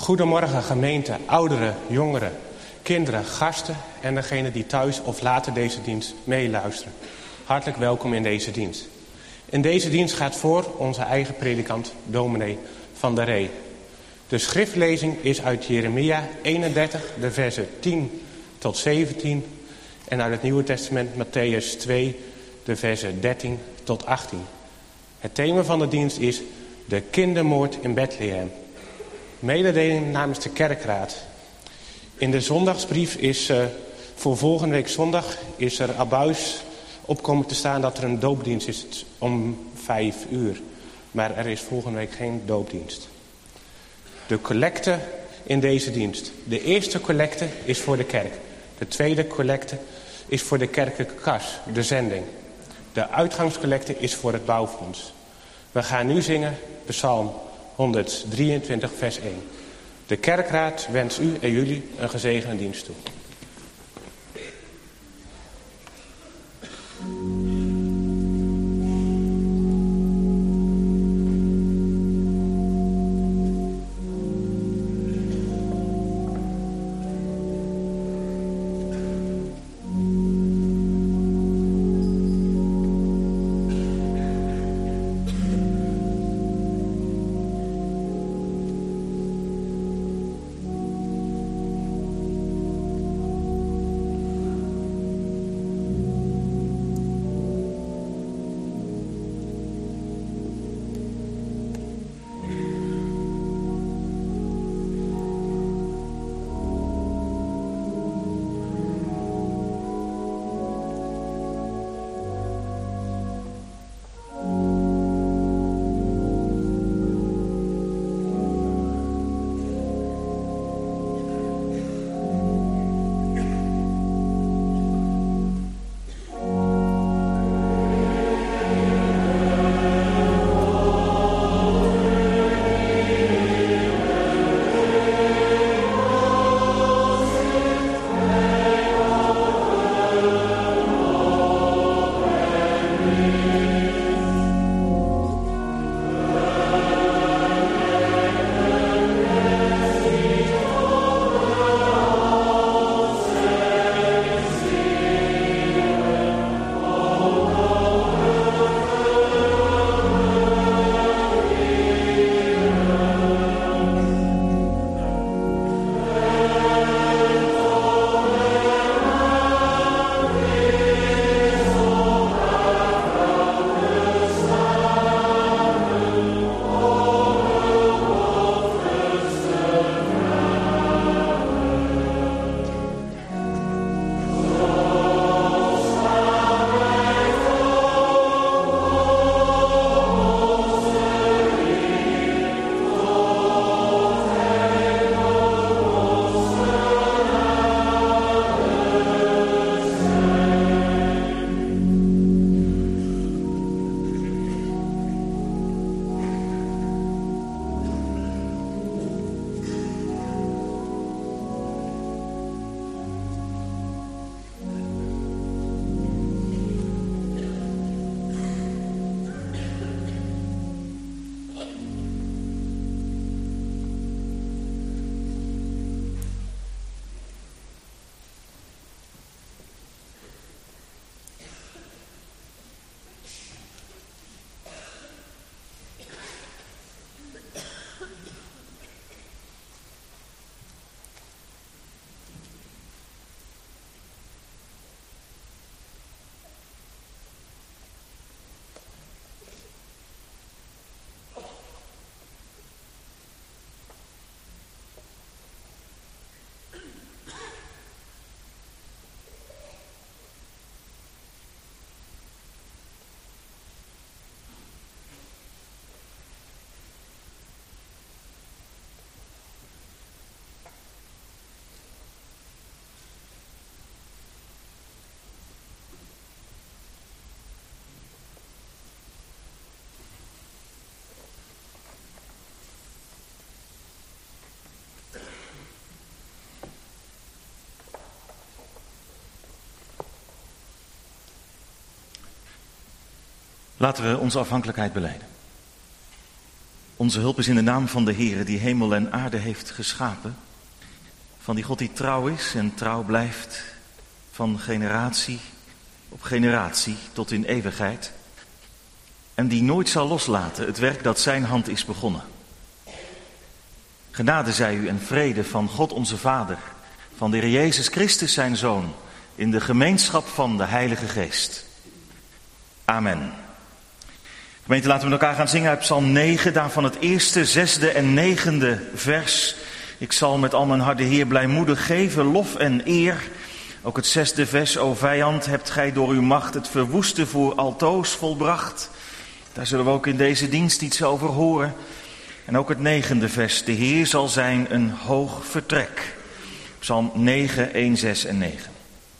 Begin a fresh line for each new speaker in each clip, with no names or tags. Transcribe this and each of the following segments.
Goedemorgen gemeente, ouderen, jongeren, kinderen, gasten en degenen die thuis of later deze dienst meeluisteren. Hartelijk welkom in deze dienst. In deze dienst gaat voor onze eigen predikant, dominee Van der Ree. De schriftlezing is uit Jeremia 31, de versen 10 tot 17... en uit het Nieuwe Testament Mattheüs 2, de versen 13 tot 18. Het thema van de dienst is de kindermoord in Bethlehem. Mededeling namens de kerkraad. In de zondagsbrief is voor volgende week zondag is er abuis op komen te staan dat er een doopdienst is om 5 uur. Maar er is volgende week geen doopdienst. De collecte in deze dienst. De eerste collecte is voor de kerk. De tweede collecte is voor de kerkelijke kas, de zending. De uitgangscollecte is voor het bouwfonds. We gaan nu zingen Psalm 123 vers 1. De kerkraad wenst u en jullie een gezegende dienst toe.
Laten we onze afhankelijkheid belijden. Onze hulp is in de naam van de Heere die hemel en aarde heeft geschapen. Van die God die trouw is en trouw blijft. Van generatie op generatie tot in eeuwigheid. En die nooit zal loslaten het werk dat zijn hand is begonnen. Genade zij u en vrede van God onze Vader. Van de Heer Jezus Christus zijn Zoon. In de gemeenschap van de Heilige Geest. Amen. Gemeente, laten we met elkaar gaan zingen uit Psalm 9, daarvan het eerste, 6e en 9e vers. Ik zal met al mijn hart de Heer blijmoedig geven, lof en eer. Ook het 6e vers, o vijand, hebt gij door uw macht het verwoeste voor altoos volbracht. Daar zullen we ook in deze dienst iets over horen. En ook het 9e vers, de Heer zal zijn een hoog vertrek. Psalm 9, 1, 6 en 9.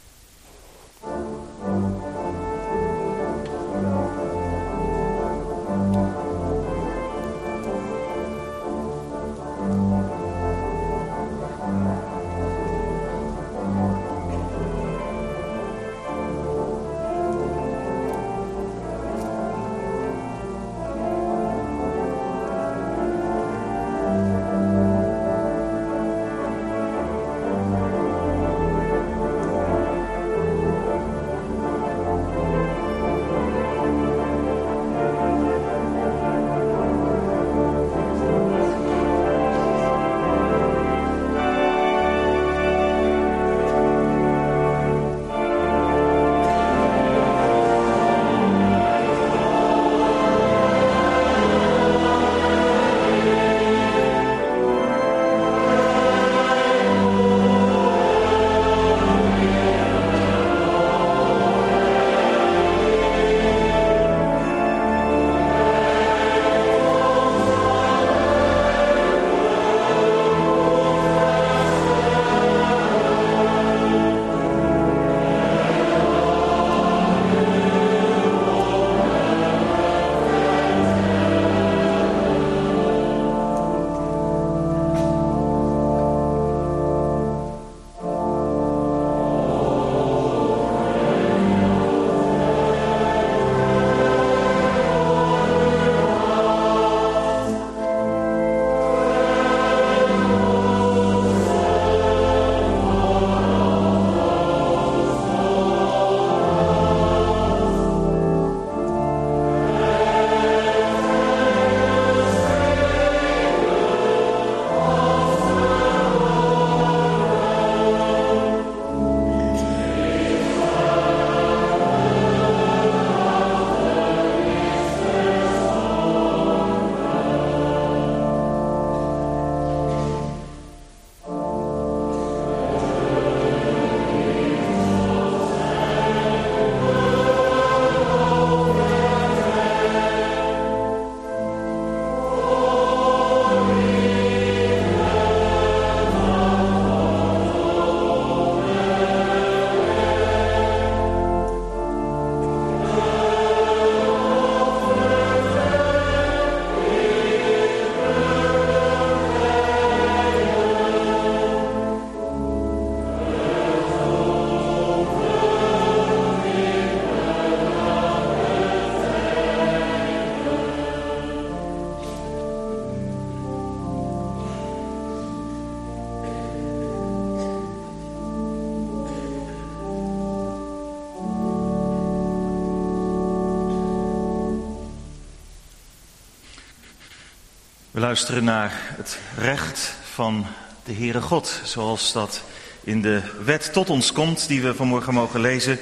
We luisteren naar het recht van de Heere God, zoals dat in de wet tot ons komt, die we vanmorgen mogen lezen.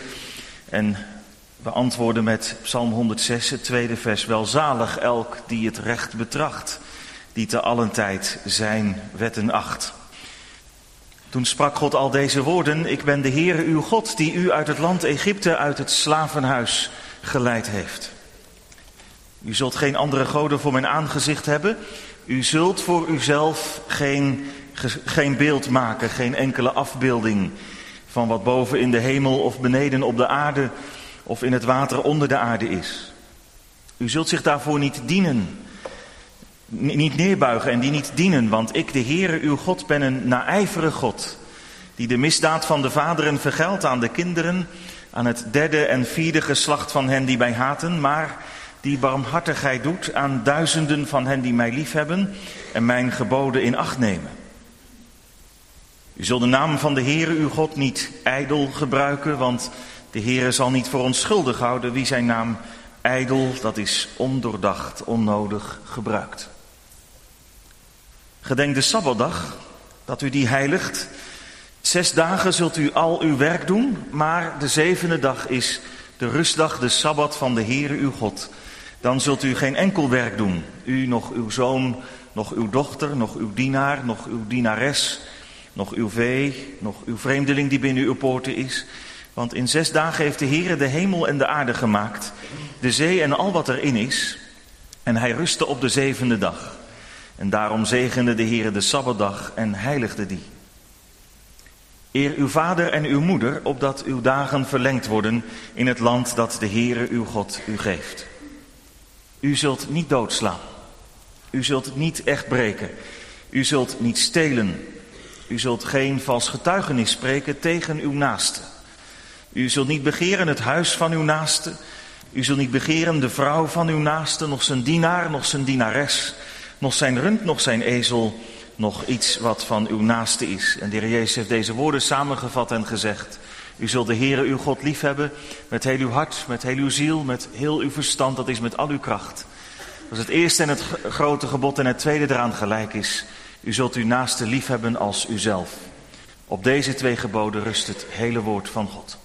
En we antwoorden met Psalm 106, het 2e vers. Welzalig elk die het recht betracht, die te allen tijd zijn wetten acht. Toen sprak God al deze woorden: ik ben de Heere uw God, die u uit het land Egypte, uit het slavenhuis geleid heeft. U zult geen andere goden voor mijn aangezicht hebben. U zult voor uzelf geen beeld maken, geen enkele afbeelding van wat boven in de hemel of beneden op de aarde of in het water onder de aarde is. U zult zich daarvoor niet dienen, niet neerbuigen en die niet dienen, want ik, de Heere uw God, ben een naijverig God, die de misdaad van de vaderen vergeldt aan de kinderen, aan het 3e en 4e geslacht van hen die mij haten, maar die barmhartigheid doet aan duizenden van hen die mij liefhebben en mijn geboden in acht nemen. U zult de naam van de Heere uw God niet ijdel gebruiken, want de Heere zal niet voor ons schuldig houden wie zijn naam ijdel, dat is ondoordacht, onnodig, gebruikt. Gedenk de Sabbatdag, dat u die heiligt. 6 dagen zult u al uw werk doen, maar de 7e dag is de rustdag, de Sabbat van de Heere uw God. Dan zult u geen enkel werk doen, u, nog uw zoon, nog uw dochter, nog uw dienaar, nog uw dienares, nog uw vee, nog uw vreemdeling die binnen uw poorten is. Want in 6 dagen heeft de Heere de hemel en de aarde gemaakt, de zee en al wat erin is. En hij rustte op de 7e dag. En daarom zegende de Heere de Sabbatdag en heiligde die. Eer uw vader en uw moeder, opdat uw dagen verlengd worden in het land dat de Heere uw God u geeft. U zult niet doodslaan. U zult niet echt breken. U zult niet stelen. U zult geen vals getuigenis spreken tegen uw naaste. U zult niet begeren het huis van uw naaste. U zult niet begeren de vrouw van uw naaste, nog zijn dienaar, nog zijn dienares, nog zijn rund, nog zijn ezel, nog iets wat van uw naaste is. En de Heer Jezus heeft deze woorden samengevat en gezegd: u zult de Heere uw God liefhebben met heel uw hart, met heel uw ziel, met heel uw verstand, dat is met al uw kracht. Dat is het eerste en het grote gebod en het tweede eraan gelijk is: u zult uw naaste liefhebben als uzelf. Op deze 2 geboden rust het hele woord van God.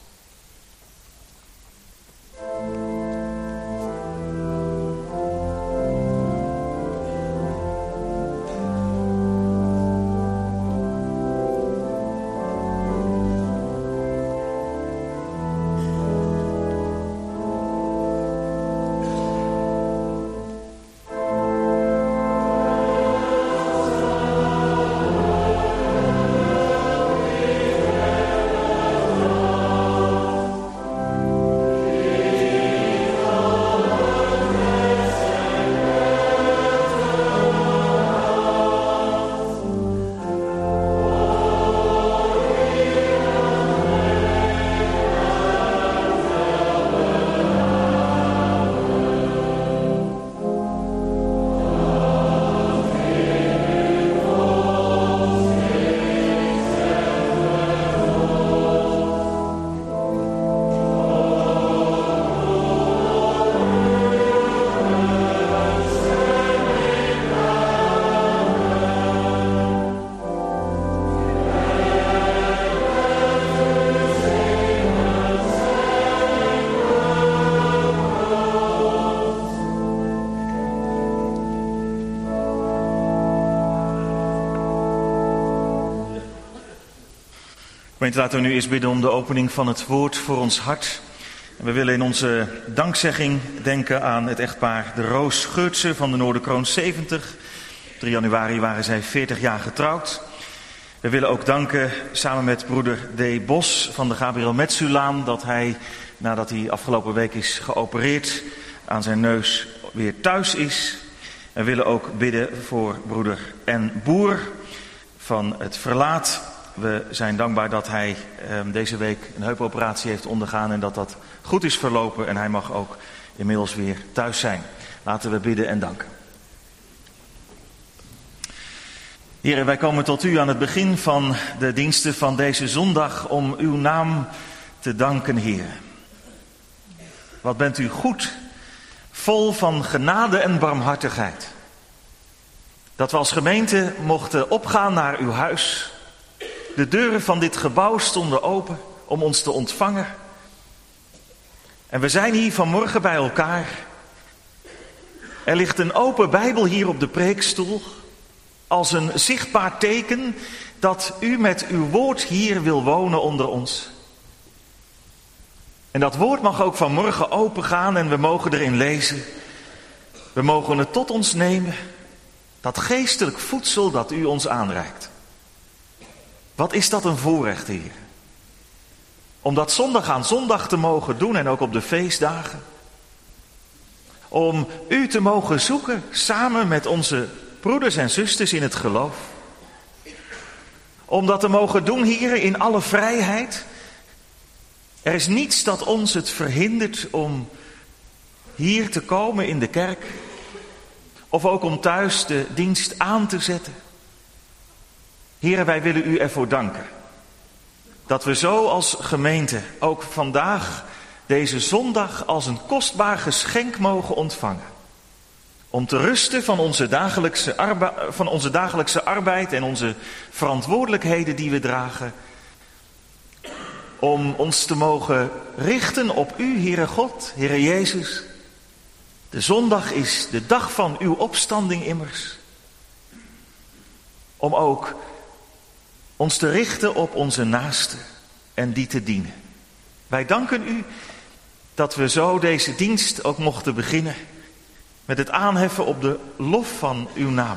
Laten we nu eerst bidden om de opening van het woord voor ons hart. En we willen in onze dankzegging denken aan het echtpaar De Roos Geurtsen van de Noorderkroon 70. 3 januari waren zij 40 jaar getrouwd. We willen ook danken samen met broeder D. Bos van de Gabriel Metsulaan dat hij, nadat hij afgelopen week is geopereerd, aan zijn neus weer thuis is. We willen ook bidden voor broeder N. Boer van het Verlaat. We zijn dankbaar dat hij deze week een heupoperatie heeft ondergaan en dat dat goed is verlopen en hij mag ook inmiddels weer thuis zijn. Laten we bidden en danken. Heren, wij komen tot u aan het begin van de diensten van deze zondag om uw naam te danken, Heer. Wat bent u goed, vol van genade en barmhartigheid. Dat we als gemeente mochten opgaan naar uw huis. De deuren van dit gebouw stonden open om ons te ontvangen. En we zijn hier vanmorgen bij elkaar. Er ligt een open Bijbel hier op de preekstoel. Als een zichtbaar teken dat u met uw woord hier wil wonen onder ons. En dat woord mag ook vanmorgen opengaan en we mogen erin lezen. We mogen het tot ons nemen. Dat geestelijk voedsel dat u ons aanreikt. Wat is dat een voorrecht, Heer? Om dat zondag aan zondag te mogen doen en ook op de feestdagen. Om u te mogen zoeken samen met onze broeders en zusters in het geloof. Om dat te mogen doen, Heer, in alle vrijheid. Er is niets dat ons het verhindert om hier te komen in de kerk, of ook om thuis de dienst aan te zetten. Heren, wij willen u ervoor danken dat we zo als gemeente ook vandaag deze zondag als een kostbaar geschenk mogen ontvangen. Om te rusten van onze dagelijkse arbeid en onze verantwoordelijkheden die we dragen. Om ons te mogen richten op u, Heere God, Heere Jezus. De zondag is de dag van uw opstanding immers. Om ook ons te richten op onze naasten en die te dienen. Wij danken u dat we zo deze dienst ook mochten beginnen met het aanheffen op de lof van uw naam.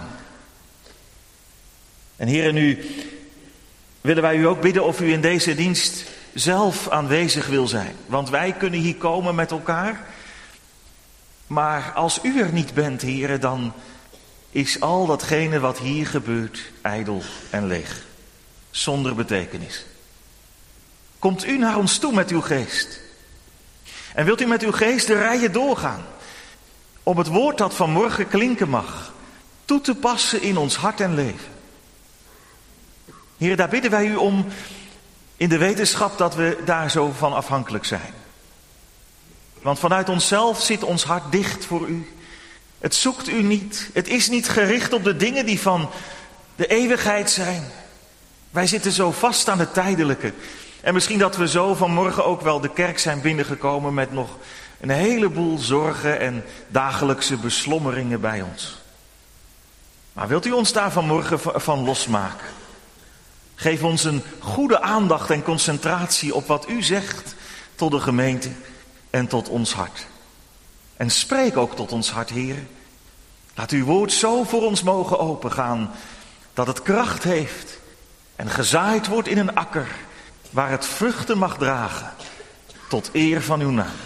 En Heere, nu willen wij u ook bidden of u in deze dienst zelf aanwezig wil zijn. Want wij kunnen hier komen met elkaar. Maar als u er niet bent, Heere, dan is al datgene wat hier gebeurt ijdel en leeg. Zonder betekenis. Komt u naar ons toe met uw geest. En wilt u met uw geest de rijen doorgaan. Om het woord dat vanmorgen klinken mag toe te passen in ons hart en leven. Heer, daar bidden wij u om in de wetenschap dat we daar zo van afhankelijk zijn. Want vanuit onszelf zit ons hart dicht voor u. Het zoekt u niet. Het is niet gericht op de dingen die van de eeuwigheid zijn. Wij zitten zo vast aan het tijdelijke. En misschien dat we zo vanmorgen ook wel de kerk zijn binnengekomen met nog een heleboel zorgen en dagelijkse beslommeringen bij ons. Maar wilt u ons daar vanmorgen van losmaken? Geef ons een goede aandacht en concentratie op wat u zegt tot de gemeente en tot ons hart. En spreek ook tot ons hart, Heer. Laat uw woord zo voor ons mogen opengaan dat het kracht heeft en gezaaid wordt in een akker waar het vruchten mag dragen tot eer van uw naam.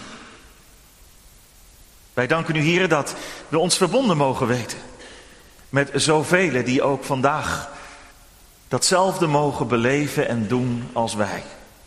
Wij danken u, Heer, dat we ons verbonden mogen weten met zoveel die ook vandaag datzelfde mogen beleven en doen als wij.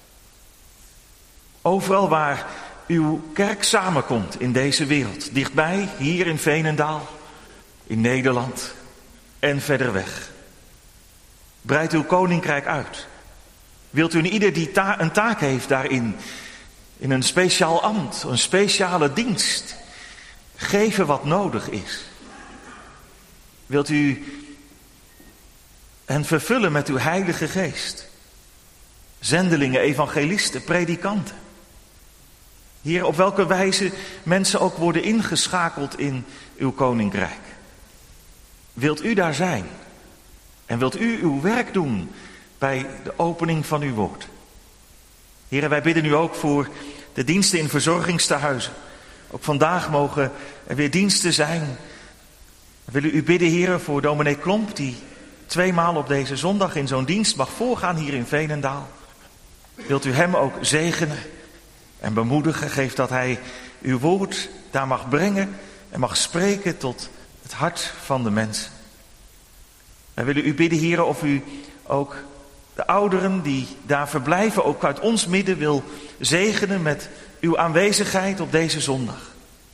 Overal waar uw kerk samenkomt in deze wereld, dichtbij, hier in Veenendaal, in Nederland en verder weg. Breid uw koninkrijk uit. Wilt u in ieder die een taak heeft daarin, in een speciaal ambt, een speciale dienst, geven wat nodig is. Wilt u hen vervullen met uw heilige geest. Zendelingen, evangelisten, predikanten. Heer, op welke wijze mensen ook worden ingeschakeld in uw koninkrijk. Wilt u daar zijn? En wilt u uw werk doen bij de opening van uw woord? Heer, wij bidden u ook voor de diensten in verzorgingstehuizen. Ook vandaag mogen er weer diensten zijn. We willen u bidden, Heer, voor dominee Klomp, die 2 maal op deze zondag in zo'n dienst mag voorgaan hier in Veenendaal. Wilt u hem ook zegenen en bemoedigen? Geef dat hij uw woord daar mag brengen en mag spreken tot het hart van de mensen. Wij willen u bidden, Heer, of u ook de ouderen die daar verblijven, ook uit ons midden wil zegenen met uw aanwezigheid op deze zondag.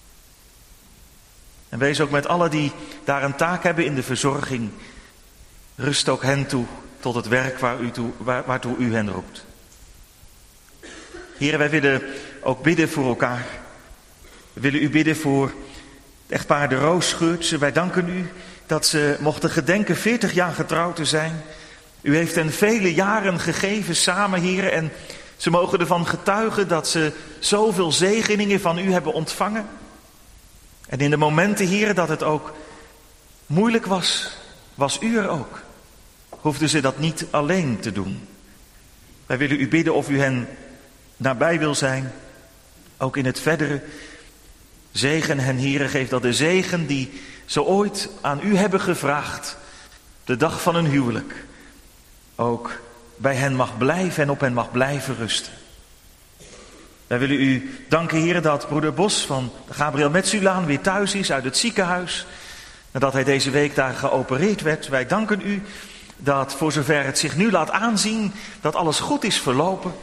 En wees ook met allen die daar een taak hebben in de verzorging. Rust ook hen toe tot het werk waartoe u hen roept. Heren, wij willen ook bidden voor elkaar. We willen u bidden voor het echtpaar de Roosgeurtse. Wij danken u dat ze mochten gedenken 40 jaar getrouwd te zijn. U heeft hen vele jaren gegeven samen, heren. En ze mogen ervan getuigen dat ze zoveel zegeningen van u hebben ontvangen. En in de momenten, heren, dat het ook moeilijk was, was u er ook. Hoefden ze dat niet alleen te doen. Wij willen u bidden of u hen nabij wil zijn. Ook in het verdere. Zegen hen, heren, geef dat de zegen die ze ooit aan u hebben gevraagd, de dag van hun huwelijk, ook bij hen mag blijven en op hen mag blijven rusten. Wij willen u danken, heren, dat broeder Bos van de Gabriel Metsulaan weer thuis is uit het ziekenhuis. Nadat hij deze week daar geopereerd werd. Wij danken u dat voor zover het zich nu laat aanzien, dat alles goed is verlopen.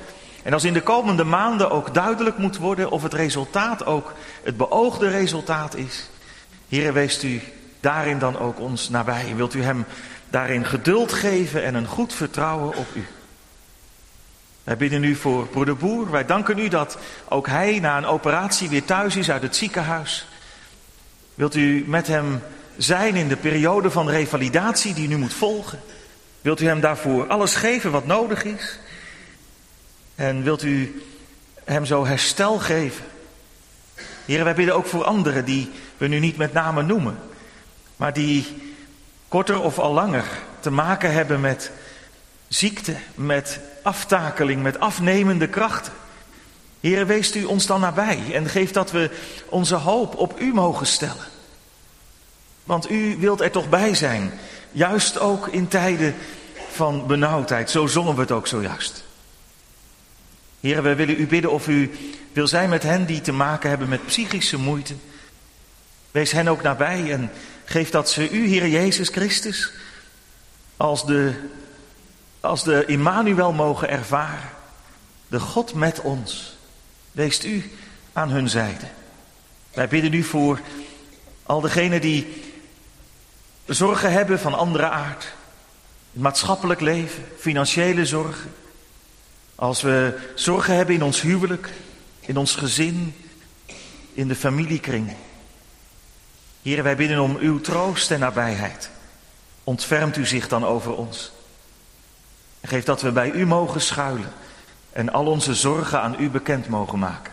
En als in de komende maanden ook duidelijk moet worden of het resultaat ook het beoogde resultaat is. Heere, weest u daarin dan ook ons nabij. Wilt u hem daarin geduld geven en een goed vertrouwen op u. Wij bidden u voor broeder Boer. Wij danken u dat ook hij na een operatie weer thuis is uit het ziekenhuis. Wilt u met hem zijn in de periode van revalidatie die nu moet volgen. Wilt u hem daarvoor alles geven wat nodig is. En wilt u hem zo herstel geven. Heer, wij bidden ook voor anderen die we nu niet met name noemen. Maar die korter of al langer te maken hebben met ziekte, met aftakeling, met afnemende krachten. Heer, weest u ons dan nabij en geef dat we onze hoop op u mogen stellen. Want u wilt er toch bij zijn, juist ook in tijden van benauwdheid. Zo zongen we het ook zojuist. Heer, wij willen u bidden of u wil zijn met hen die te maken hebben met psychische moeite. Wees hen ook nabij en geef dat ze u, Heer Jezus Christus, als de Immanuel mogen ervaren. De God met ons. Weest u aan hun zijde. Wij bidden u voor al degenen die zorgen hebben van andere aard. Maatschappelijk leven, financiële zorgen. Als we zorgen hebben in ons huwelijk, in ons gezin, in de familiekring. Heer, wij bidden om uw troost en nabijheid. Ontfermt u zich dan over ons. En geef dat we bij u mogen schuilen en al onze zorgen aan u bekend mogen maken.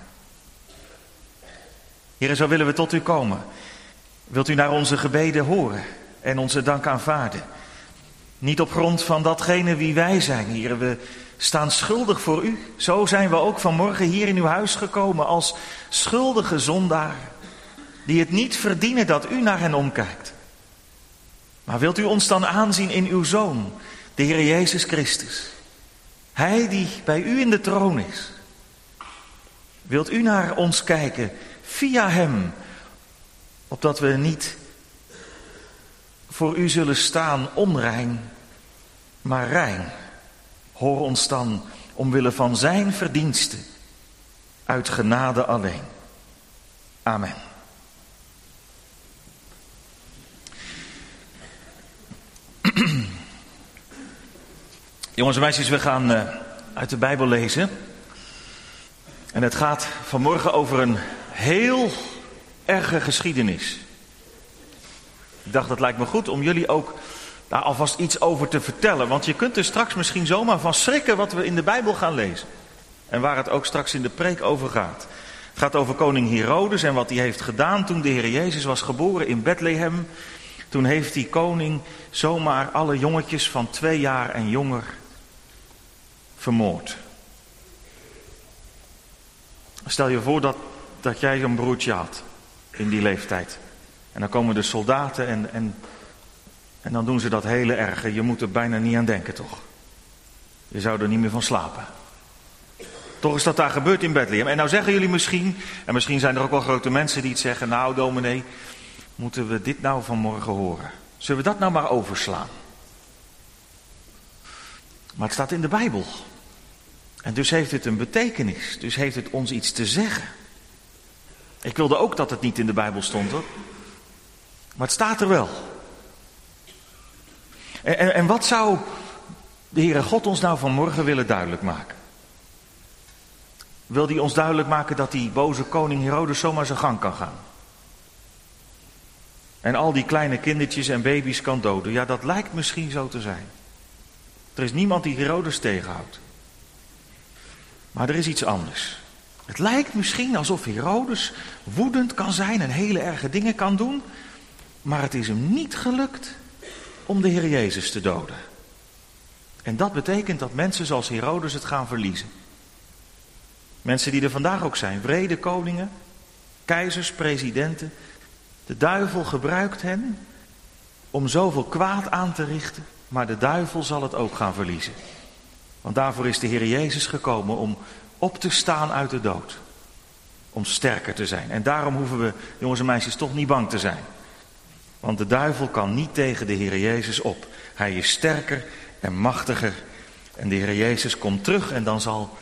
Heer, zo willen we tot u komen. Wilt u naar onze gebeden horen en onze dank aanvaarden? Niet op grond van datgene wie wij zijn, Heer. We staan schuldig voor u. Zo zijn we ook vanmorgen hier in uw huis gekomen als schuldige zondaren. Die het niet verdienen dat u naar hen omkijkt. Maar wilt u ons dan aanzien in uw Zoon, de Heer Jezus Christus. Hij die bij u in de troon is. Wilt u naar ons kijken via hem, opdat we niet voor u zullen staan onrein, maar rein. Hoor ons dan omwille van zijn verdiensten, uit genade alleen. Amen. Jongens en meisjes, we gaan uit de Bijbel lezen. En het gaat vanmorgen over een heel erge geschiedenis. Ik dacht, dat lijkt me goed om jullie ook daar alvast iets over te vertellen. Want je kunt er straks misschien zomaar van schrikken wat we in de Bijbel gaan lezen. En waar het ook straks in de preek over gaat. Het gaat over koning Herodes en wat hij heeft gedaan toen de Heer Jezus was geboren in Bethlehem. Toen heeft die koning zomaar alle jongetjes van 2 jaar en jonger vermoord. Stel je voor dat jij zo'n broertje had in die leeftijd. En dan komen de soldaten en dan doen ze dat hele erge. Je moet er bijna niet aan denken, toch? Je zou er niet meer van slapen. Toch is dat daar gebeurd in Bethlehem. En nou zeggen jullie misschien, en misschien zijn er ook wel grote mensen die het zeggen, nou dominee, moeten we dit nou vanmorgen horen? Zullen we dat nou maar overslaan? Maar het staat in de Bijbel. En dus heeft het een betekenis. Dus heeft het ons iets te zeggen. Ik wilde ook dat het niet in de Bijbel stond, hoor. Maar het staat er wel. En wat zou de Heere God ons nou vanmorgen willen duidelijk maken? Wil hij ons duidelijk maken dat die boze koning Herodes zomaar zijn gang kan gaan? En al die kleine kindertjes en baby's kan doden? Ja, dat lijkt misschien zo te zijn. Er is niemand die Herodes tegenhoudt. Maar er is iets anders. Het lijkt misschien alsof Herodes woedend kan zijn en hele erge dingen kan doen. Maar het is hem niet gelukt om de Heer Jezus te doden. En dat betekent dat mensen zoals Herodes het gaan verliezen. Mensen die er vandaag ook zijn. Wrede koningen, keizers, presidenten. De duivel gebruikt hen om zoveel kwaad aan te richten. Maar de duivel zal het ook gaan verliezen. Want daarvoor is de Heer Jezus gekomen om op te staan uit de dood. Om sterker te zijn. En daarom hoeven we, jongens en meisjes, toch niet bang te zijn. Want de duivel kan niet tegen de Heer Jezus op. Hij is sterker en machtiger. En de Heer Jezus komt terug en dan zal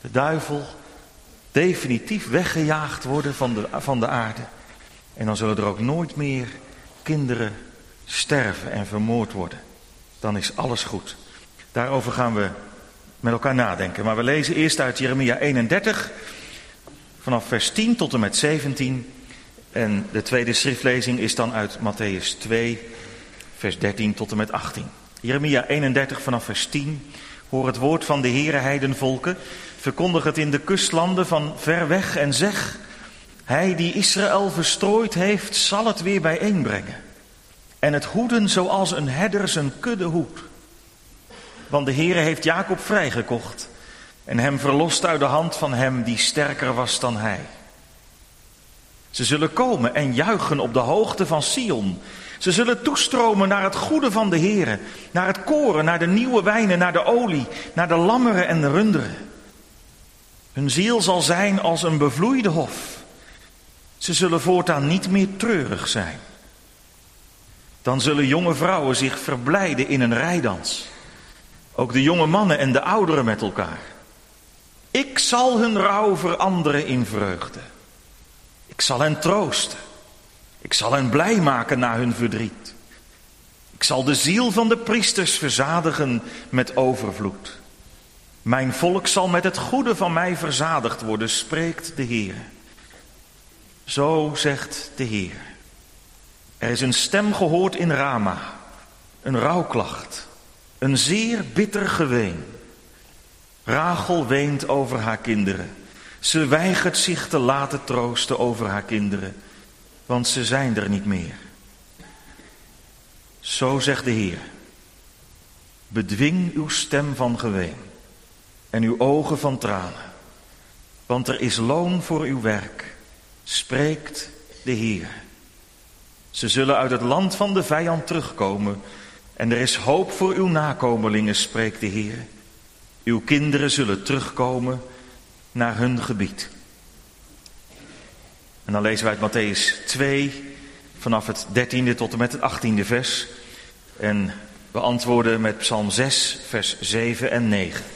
de duivel definitief weggejaagd worden van de aarde. En dan zullen er ook nooit meer kinderen sterven en vermoord worden. Dan is alles goed. Daarover gaan we met elkaar nadenken. Maar we lezen eerst uit Jeremia 31, vanaf vers 10 tot en met 17. En de tweede schriftlezing is dan uit Mattheüs 2, vers 13 tot en met 18. Jeremia 31 vanaf vers 10. Hoor het woord van de Heere, heidenvolken. Verkondig het in de kustlanden van ver weg en zeg: Hij die Israël verstrooid heeft, zal het weer bijeenbrengen. En het hoeden zoals een herder zijn kudde hoedt. Want de Heere heeft Jacob vrijgekocht en hem verlost uit de hand van hem die sterker was dan hij. Ze zullen komen en juichen op de hoogte van Sion. Ze zullen toestromen naar het goede van de Heere, naar het koren, naar de nieuwe wijnen, naar de olie, naar de lammeren en de runderen. Hun ziel zal zijn als een bevloeide hof. Ze zullen voortaan niet meer treurig zijn. Dan zullen jonge vrouwen zich verblijden in een rijdans. Ook de jonge mannen en de ouderen met elkaar. Ik zal hun rouw veranderen in vreugde. Ik zal hen troosten. Ik zal hen blij maken na hun verdriet. Ik zal de ziel van de priesters verzadigen met overvloed. Mijn volk zal met het goede van mij verzadigd worden, spreekt de Heer. Zo zegt de Heer. Er is een stem gehoord in Rama, een rouwklacht, een zeer bitter geween. Rachel weent over haar kinderen. Ze weigert zich te laten troosten over haar kinderen, want ze zijn er niet meer. Zo zegt de Heer. Bedwing uw stem van geween en uw ogen van tranen, want er is loon voor uw werk, spreekt de Heer. Ze zullen uit het land van de vijand terugkomen en er is hoop voor uw nakomelingen, spreekt de Heer. Uw kinderen zullen terugkomen naar hun gebied. En dan lezen wij uit Mattheüs 2 vanaf het 13e tot en met het 18e vers. En we antwoorden met Psalm 6 vers 7 en 9.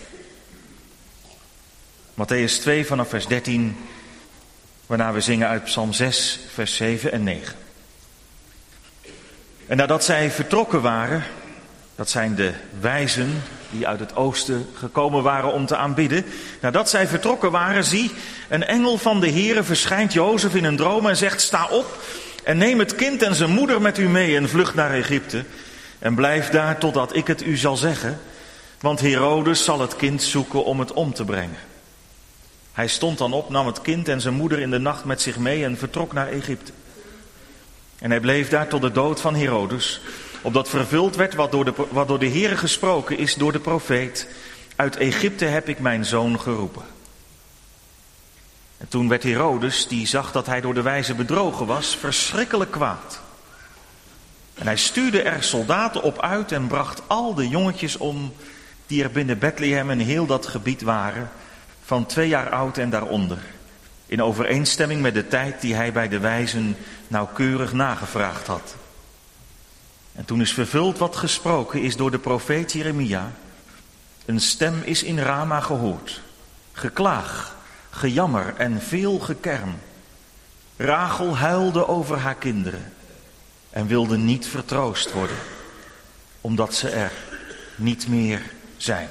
Mattheüs 2 vanaf vers 13, waarna we zingen uit Psalm 6 vers 7 en 9. En nadat zij vertrokken waren, dat zijn de wijzen die uit het oosten gekomen waren om te aanbidden. Nadat zij vertrokken waren, zie, een engel van de Heere verschijnt Jozef in een droom en zegt: sta op en neem het kind en zijn moeder met u mee en vlucht naar Egypte. En blijf daar totdat ik het u zal zeggen, want Herodes zal het kind zoeken om het om te brengen. Hij stond dan op, nam het kind en zijn moeder in de nacht met zich mee en vertrok naar Egypte. En hij bleef daar tot de dood van Herodes, opdat vervuld werd wat door de Heere gesproken is door de profeet: uit Egypte heb ik mijn zoon geroepen. En toen werd Herodes, die zag dat hij door de wijzen bedrogen was, verschrikkelijk kwaad. En hij stuurde er soldaten op uit en bracht al de jongetjes om die er binnen Bethlehem en heel dat gebied waren, van 2 jaar oud en daaronder, in overeenstemming met de tijd die hij bij de wijzen nauwkeurig nagevraagd had. En toen is vervuld wat gesproken is door de profeet Jeremia: een stem is in Rama gehoord, geklaag, gejammer en veel gekerm. Rachel huilde over haar kinderen en wilde niet vertroost worden, omdat ze er niet meer zijn.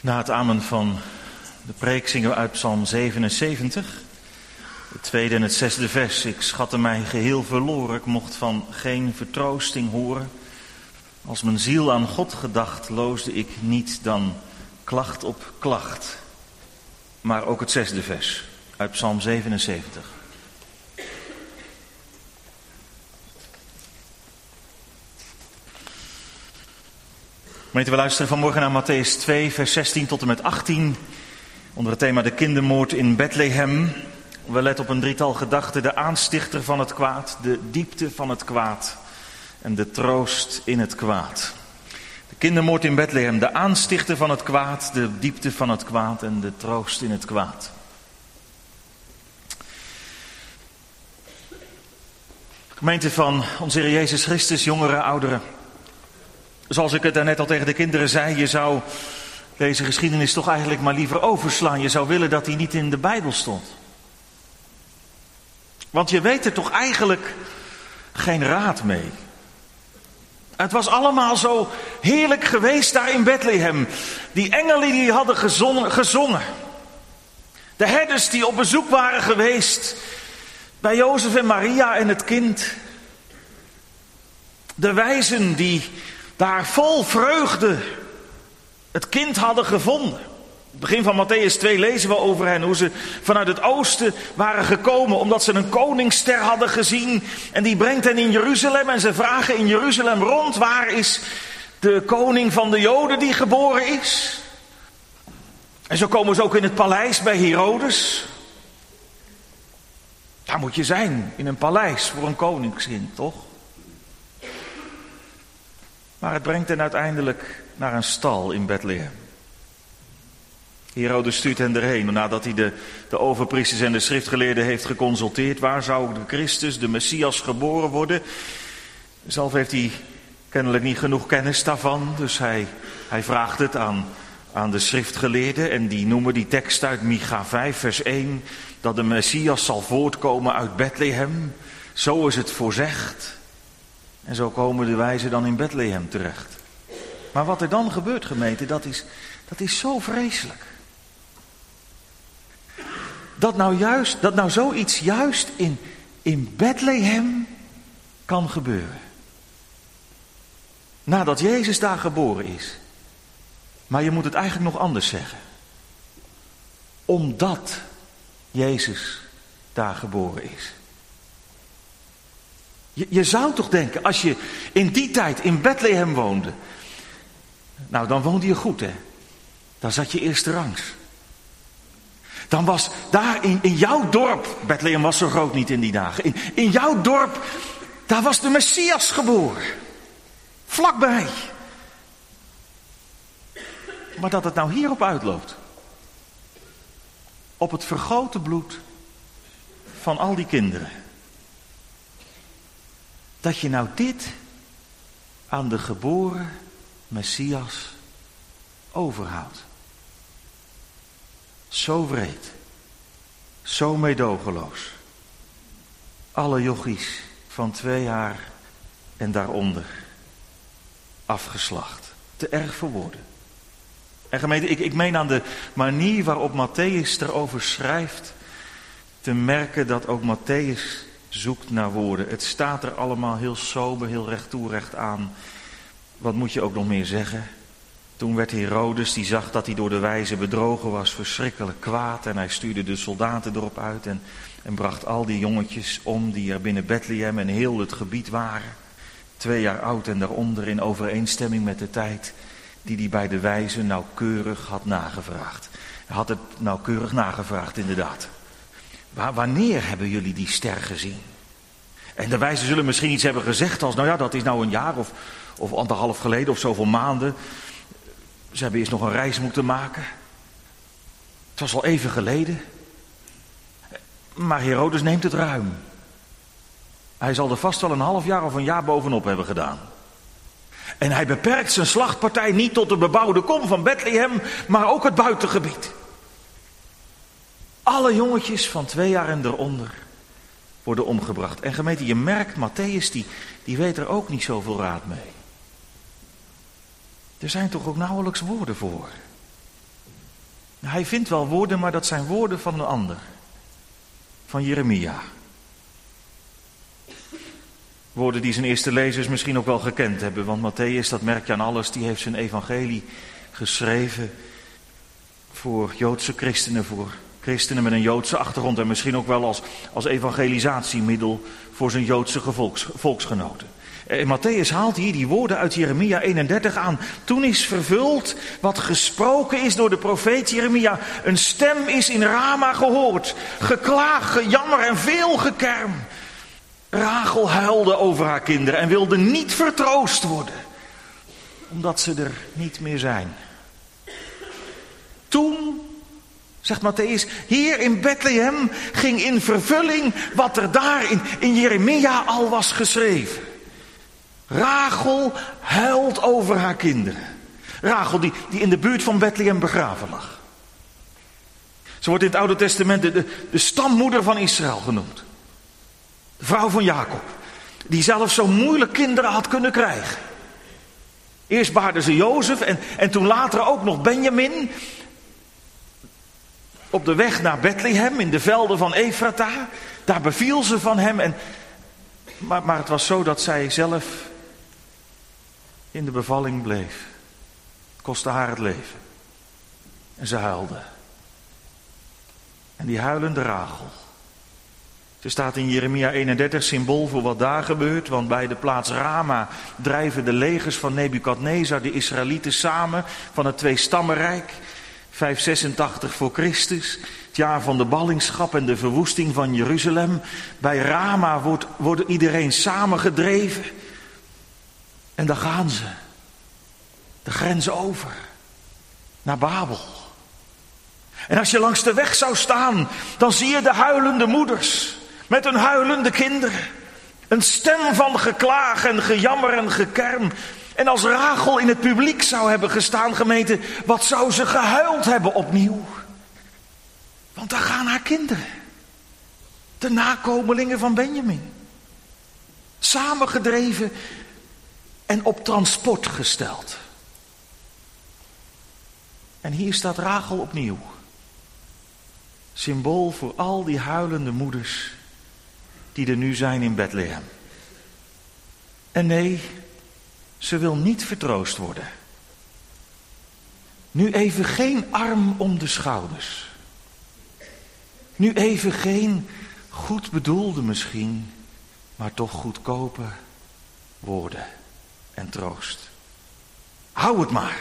Na het amen van de preek zingen we uit Psalm 77, het tweede en het zesde vers. Ik schatte mij geheel verloren, ik mocht van geen vertroosting horen. Als mijn ziel aan God gedacht, loosde ik niet dan klacht op klacht. Maar ook het zesde vers uit Psalm 77. Gemeente, we luisteren vanmorgen naar Mattheüs 2, vers 16 tot en met 18. Onder het thema de kindermoord in Bethlehem. We letten op een drietal gedachten. De aanstichter van het kwaad, de diepte van het kwaad en de troost in het kwaad. De kindermoord in Bethlehem, de aanstichter van het kwaad, de diepte van het kwaad en de troost in het kwaad. Gemeente van onze Heer Jezus Christus, jongeren, ouderen. Zoals ik het daarnet al tegen de kinderen zei, je zou deze geschiedenis toch eigenlijk maar liever overslaan. Je zou willen dat die niet in de Bijbel stond. Want je weet er toch eigenlijk geen raad mee. Het was allemaal zo heerlijk geweest daar in Bethlehem. Die engelen die hadden gezongen. De herders die op bezoek waren geweest bij Jozef en Maria en het kind. De wijzen die daar vol vreugde het kind hadden gevonden. Het begin van Mattheüs 2 lezen we over hen, hoe ze vanuit het oosten waren gekomen omdat ze een koningsster hadden gezien. En die brengt hen in Jeruzalem en ze vragen in Jeruzalem rond, waar is de koning van de Joden die geboren is? En zo komen ze ook in het paleis bij Herodes. Daar moet je zijn, in een paleis voor een koningskind, toch? Maar het brengt hen uiteindelijk naar een stal in Bethlehem. Herodes stuurt hen erheen nadat hij de overpriesters en de schriftgeleerden heeft geconsulteerd. Waar zou de Christus, de Messias, geboren worden? Zelf heeft hij kennelijk niet genoeg kennis daarvan. Dus hij vraagt het aan de schriftgeleerden. En die noemen die tekst uit Micha 5 vers 1. Dat de Messias zal voortkomen uit Bethlehem. Zo is het voorzegd. En zo komen de wijzen dan in Bethlehem terecht. Maar wat er dan gebeurt, gemeente, dat is zo vreselijk. Dat nou zoiets juist in Bethlehem kan gebeuren. Nadat Jezus daar geboren is. Maar je moet het eigenlijk nog anders zeggen. Omdat Jezus daar geboren is. Je zou toch denken, als je in die tijd in Bethlehem woonde. Nou, dan woonde je goed, hè. Dan zat je eerste rangs. Dan was daar in jouw dorp, Bethlehem was zo groot niet in die dagen. In jouw dorp, daar was de Messias geboren. Vlakbij. Maar dat het nou hierop uitloopt. Op het vergoten bloed van al die kinderen. Dat je nou dit aan de geboren Messias overhoudt. Zo wreed. Zo meedogenloos. Alle jochies van 2 jaar en daaronder. Afgeslacht. Te erg voor woorden. En gemeente, ik meen aan de manier waarop Mattheüs erover schrijft. Te merken dat ook Mattheüs zoekt naar woorden. Het staat er allemaal heel sober, heel recht toe, recht aan. Wat moet je ook nog meer zeggen? Toen werd Herodes, die zag dat hij door de wijzen bedrogen was, verschrikkelijk kwaad. En hij stuurde de soldaten erop uit en bracht al die jongetjes om die er binnen Bethlehem en heel het gebied waren. 2 jaar oud en daaronder in overeenstemming met de tijd die hij bij de wijzen nauwkeurig had nagevraagd. Hij had het nauwkeurig nagevraagd, inderdaad. Wanneer hebben jullie die ster gezien? En de wijzen zullen misschien iets hebben gezegd als, nou ja, dat is nou een jaar of 1,5 geleden of zoveel maanden. Ze hebben eerst nog een reis moeten maken. Het was al even geleden. Maar Herodes neemt het ruim. Hij zal er vast wel een half jaar of een jaar bovenop hebben gedaan. En hij beperkt zijn slachtpartij niet tot de bebouwde kom van Bethlehem, maar ook het buitengebied. Alle jongetjes van 2 jaar en eronder worden omgebracht. En gemeente, je merkt, Mattheüs die weet er ook niet zoveel raad mee. Er zijn toch ook nauwelijks woorden voor. Hij vindt wel woorden, maar dat zijn woorden van een ander. Van Jeremia. Woorden die zijn eerste lezers misschien ook wel gekend hebben. Want Mattheüs, dat merk je aan alles, die heeft zijn evangelie geschreven voor Joodse christenen, voor christenen met een Joodse achtergrond. En misschien ook wel als evangelisatiemiddel voor zijn Joodse volksgenoten. En Mattheüs haalt hier die woorden uit Jeremia 31 aan. Toen is vervuld wat gesproken is door de profeet Jeremia. Een stem is in Rama gehoord. Geklaag, gejammer en veel gekerm. Rachel huilde over haar kinderen en wilde niet vertroost worden. Omdat ze er niet meer zijn. Toen, zegt Mattheüs, hier in Bethlehem ging in vervulling wat er daar in Jeremia al was geschreven. Rachel huilt over haar kinderen. Rachel die in de buurt van Bethlehem begraven lag. Ze wordt in het Oude Testament de stammoeder van Israël genoemd. De vrouw van Jacob. Die zelf zo moeilijk kinderen had kunnen krijgen. Eerst baarde ze Jozef en toen later ook nog Benjamin. Op de weg naar Bethlehem in de velden van Efrata. Daar beviel ze van hem. Maar het was zo dat zij zelf in de bevalling bleef. Het kostte haar het leven. En ze huilde. En die huilende Rachel. Ze staat in Jeremia 31 symbool voor wat daar gebeurt. Want bij de plaats Rama drijven de legers van Nebukadnezar de Israëlieten samen van het Tweestammenrijk. 586 voor Christus. Het jaar van de ballingschap en de verwoesting van Jeruzalem. Bij Rama wordt iedereen samengedreven. En dan gaan ze. De grens over. Naar Babel. En als je langs de weg zou staan, dan zie je de huilende moeders. Met hun huilende kinderen. Een stem van geklaag en gejammer en gekerm. En als Rachel in het publiek zou hebben gestaan, gemeente, wat zou ze gehuild hebben opnieuw? Want daar gaan haar kinderen. De nakomelingen van Benjamin. Samengedreven en op transport gesteld. En hier staat Rachel opnieuw. Symbool voor al die huilende moeders die er nu zijn in Bethlehem. En nee, ze wil niet vertroost worden. Nu even geen arm om de schouders. Nu even geen goed bedoelde misschien, maar toch goedkope woorden en troost. Hou het maar.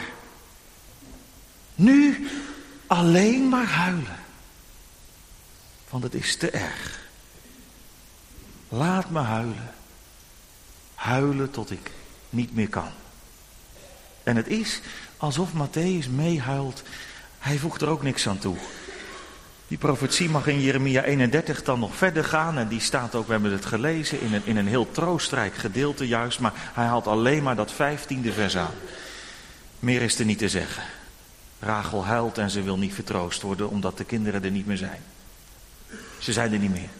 Nu alleen maar huilen. Want het is te erg. Laat me huilen. Huilen tot ik niet meer kan. En het is alsof Mattheüs meehuilt. Hij voegt er ook niks aan toe. Die profetie mag in Jeremia 31 dan nog verder gaan. En die staat ook, we hebben het gelezen, in een heel troostrijk gedeelte juist. Maar hij haalt alleen maar dat 15e vers aan. Meer is er niet te zeggen. Rachel huilt en ze wil niet vertroost worden omdat de kinderen er niet meer zijn. Ze zijn er niet meer.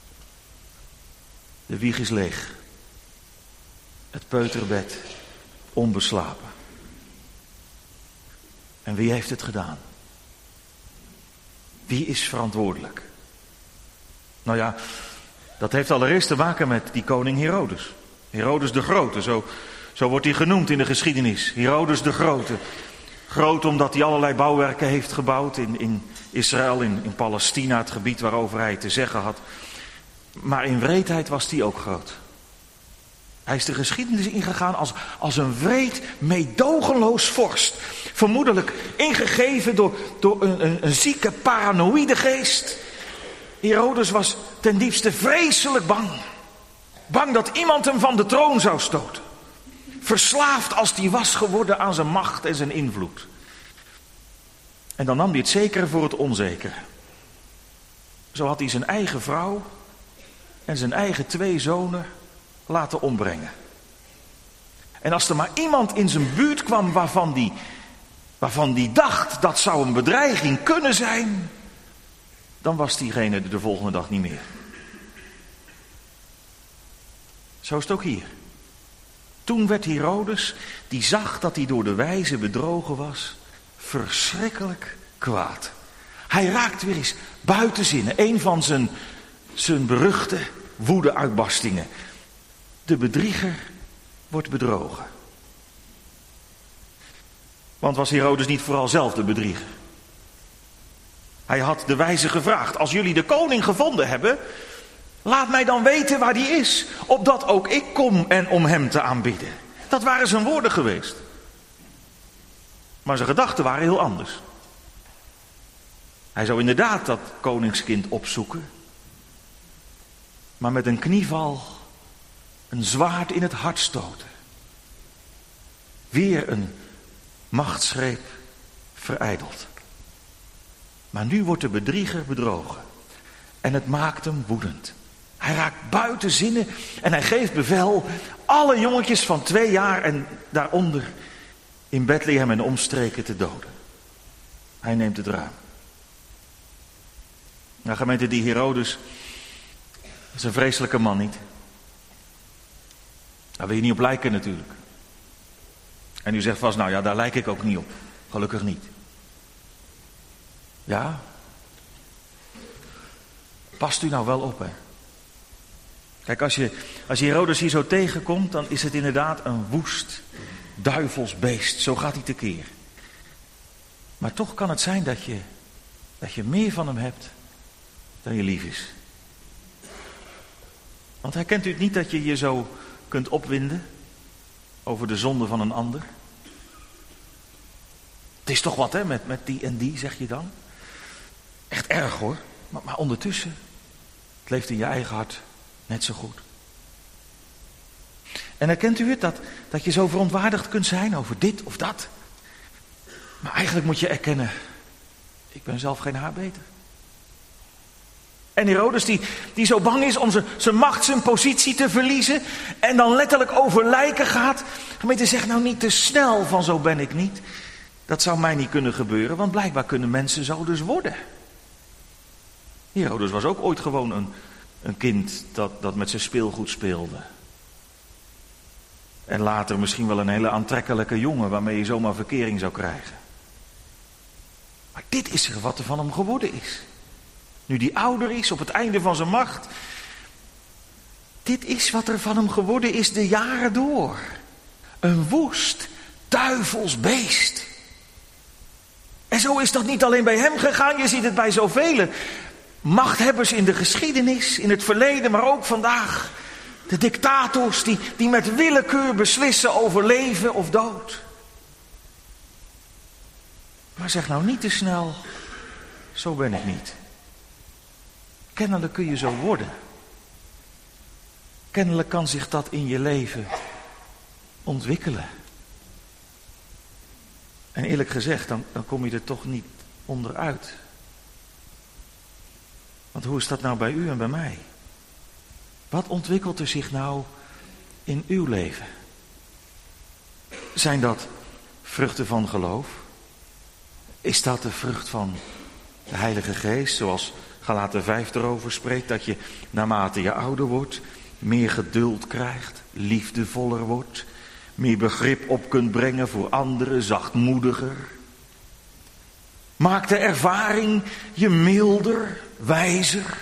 De wieg is leeg. Het peuterbed onbeslapen. En wie heeft het gedaan? Wie is verantwoordelijk? Nou ja, dat heeft allereerst te maken met die koning Herodes. Herodes de Grote, zo wordt hij genoemd in de geschiedenis. Herodes de Grote. Groot omdat hij allerlei bouwwerken heeft gebouwd in Israël, in Palestina, het gebied waarover hij te zeggen had. Maar in wreedheid was hij ook groot. Hij is de geschiedenis ingegaan als een wreed, meedogenloos vorst. Vermoedelijk ingegeven door een zieke, paranoïde geest. Herodes was ten diepste vreselijk bang. Bang dat iemand hem van de troon zou stoten. Verslaafd als hij was geworden aan zijn macht en zijn invloed. En dan nam hij het zekere voor het onzekere. Zo had hij zijn eigen vrouw en zijn eigen 2 zonen laten ombrengen. En als er maar iemand in zijn buurt kwam waarvan die dacht dat zou een bedreiging kunnen zijn, dan was diegene er de volgende dag niet meer. Zo is het ook hier. Toen werd Herodes, die zag dat hij door de wijze bedrogen was, verschrikkelijk kwaad. Hij raakt weer eens buiten zinnen. Een van zijn beruchte woede-uitbarstingen. De bedrieger wordt bedrogen. Want was Herodes niet vooral zelf de bedrieger? Hij had de wijzen gevraagd: als jullie de koning gevonden hebben, laat mij dan weten waar die is, opdat ook ik kom en om hem te aanbidden. Dat waren zijn woorden geweest. Maar zijn gedachten waren heel anders. Hij zou inderdaad dat koningskind opzoeken, maar met een knieval een zwaard in het hart stoten. Weer een machtsgreep verijdeld. Maar nu wordt de bedrieger bedrogen. En het maakt hem woedend. Hij raakt buiten zinnen en hij geeft bevel alle jongetjes van 2 jaar en daaronder in Bethlehem en omstreken te doden. Hij neemt het ruim. Nou, gemeente, die Herodes is een vreselijke man, niet? Daar wil je niet op lijken natuurlijk. En u zegt vast, nou ja, daar lijk ik ook niet op. Gelukkig niet. Ja? Past u nou wel op, hè? Kijk, als je Herodes hier zo tegenkomt, dan is het inderdaad een woest, duivels beest. Zo gaat hij tekeer. Maar toch kan het zijn dat je meer van hem hebt dan je lief is. Want herkent u het niet dat je je zo kunt opwinden over de zonde van een ander? Het is toch wat, hè, met die en die, zeg je dan. Echt erg, hoor. Maar ondertussen, het leeft in je eigen hart net zo goed. En herkent u het, dat je zo verontwaardigd kunt zijn over dit of dat? Maar eigenlijk moet je erkennen, ik ben zelf geen haar beter. En Herodes die zo bang is om zijn macht, zijn positie te verliezen en dan letterlijk over lijken gaat. Gemeente, zeg nou niet te snel van zo ben ik niet. Dat zou mij niet kunnen gebeuren, want blijkbaar kunnen mensen zo dus worden. Herodes was ook ooit gewoon een kind dat met zijn speelgoed speelde. En later misschien wel een hele aantrekkelijke jongen waarmee je zomaar verkering zou krijgen. Maar dit is er wat er van hem geworden is. Nu die ouder is, op het einde van zijn macht. Dit is wat er van hem geworden is de jaren door. Een woest, duivels beest. En zo is dat niet alleen bij hem gegaan, je ziet het bij zoveel machthebbers in de geschiedenis, in het verleden, maar ook vandaag. De dictators die met willekeur beslissen over leven of dood. Maar zeg nou niet te snel, zo ben ik niet. Kennelijk kun je zo worden. Kennelijk kan zich dat in je leven ontwikkelen. En eerlijk gezegd, dan kom je er toch niet onderuit. Want hoe is dat nou bij u en bij mij? Wat ontwikkelt er zich nou in uw leven? Zijn dat vruchten van geloof? Is dat de vrucht van de Heilige Geest, zoals Galaten 5 erover spreekt, dat je naarmate je ouder wordt, meer geduld krijgt, liefdevoller wordt, meer begrip op kunt brengen voor anderen, zachtmoediger? Maakt de ervaring je milder, wijzer?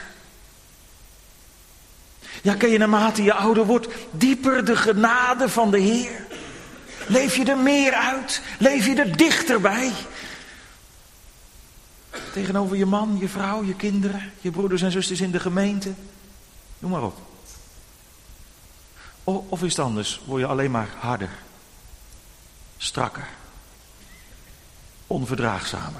Ja, ken je naarmate je ouder wordt dieper de genade van de Heer? Leef je er meer uit? Leef je er dichterbij? Tegenover je man, je vrouw, je kinderen, je broeders en zusters in de gemeente. Noem maar op. Of is het anders? Word je alleen maar harder, strakker, onverdraagzamer?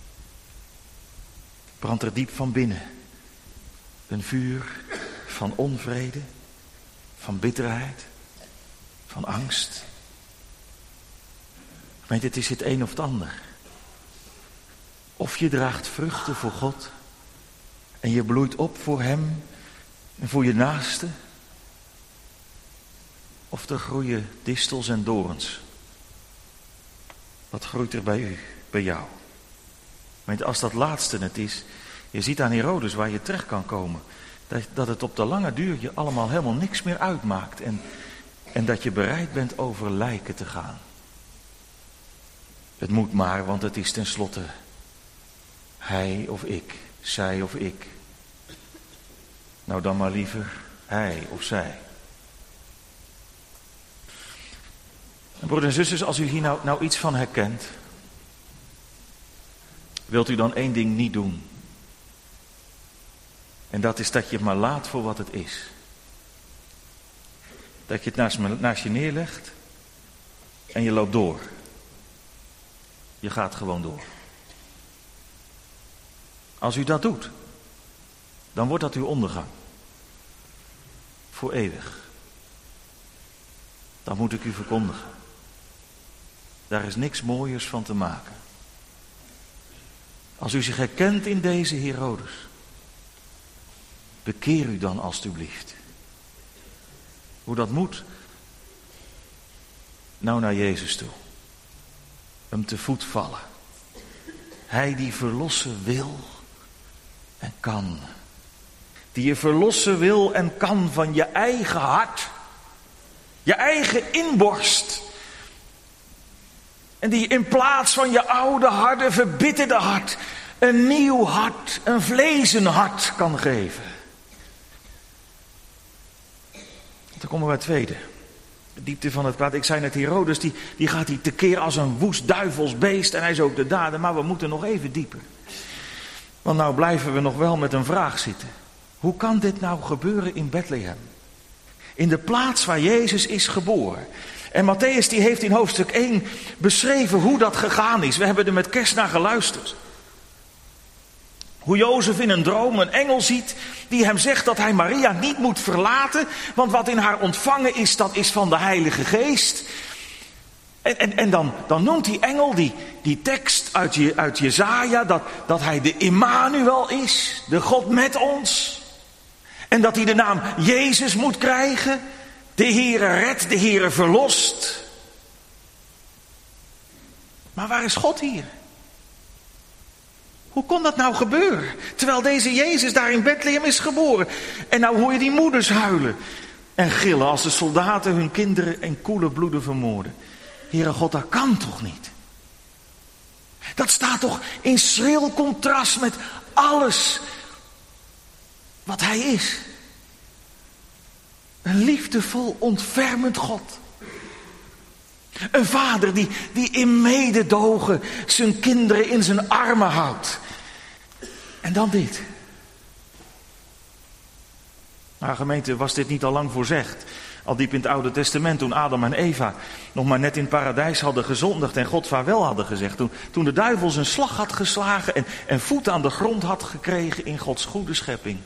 Brandt er diep van binnen een vuur van onvrede, van bitterheid, van angst? Gemeente, het is het een of het ander. Of je draagt vruchten voor God en je bloeit op voor Hem en voor je naaste. Of er groeien distels en dorens. Wat groeit er bij u, bij jou? Want als dat laatste het is, je ziet aan Herodes waar je terecht kan komen, dat het op de lange duur je allemaal helemaal niks meer uitmaakt en dat je bereid bent over lijken te gaan. Het moet maar, want het is tenslotte Hij of ik, zij of ik. Nou dan maar liever hij of zij. En broeders en zusters, als u hier nou iets van herkent, wilt u dan één ding niet doen. En dat is dat je het maar laat voor wat het is. Dat je het naast je neerlegt en je loopt door. Je gaat gewoon door. Als u dat doet, dan wordt dat uw ondergang. Voor eeuwig. Dan moet ik u verkondigen. Daar is niks mooiers van te maken. Als u zich herkent in deze Herodes, bekeer u dan alstublieft. Hoe dat moet? Nou naar Jezus toe. Hem te voet vallen. Hij die verlossen wil en kan. Die je verlossen wil en kan van je eigen hart. Je eigen inborst. En die in plaats van je oude harde, verbitterde hart, een nieuw hart, een vlezen hart kan geven. Dan komen we bij het tweede. De diepte van het kwaad. Ik zei net, Herodes, die gaat hier tekeer als een woest duivels beest. En hij is ook de dader, maar we moeten nog even dieper. Want nou blijven we nog wel met een vraag zitten. Hoe kan dit nou gebeuren in Bethlehem? In de plaats waar Jezus is geboren. En Matthäus die heeft in hoofdstuk 1 beschreven hoe dat gegaan is. We hebben er met kerst naar geluisterd. Hoe Jozef in een droom een engel ziet die hem zegt dat hij Maria niet moet verlaten. Want wat in haar ontvangen is, dat is van de Heilige Geest. En dan noemt die engel die tekst uit Jesaja dat hij de Immanuel is. De God met ons. En dat hij de naam Jezus moet krijgen. De Heere redt, de Heere verlost. Maar waar is God hier? Hoe kon dat nou gebeuren? Terwijl deze Jezus daar in Bethlehem is geboren. En nou hoor je die moeders huilen en gillen als de soldaten hun kinderen in koele bloeden vermoorden. Heere God, dat kan toch niet? Dat staat toch in schril contrast met alles wat hij is. Een liefdevol, ontfermend God. Een vader die in mededogen zijn kinderen in zijn armen houdt. En dan dit. Nou gemeente, was dit niet al lang voorzegd? Al diep in het Oude Testament, toen Adam en Eva nog maar net in het paradijs hadden gezondigd en God vaarwel hadden gezegd. Toen de duivel zijn slag had geslagen en voet aan de grond had gekregen in Gods goede schepping.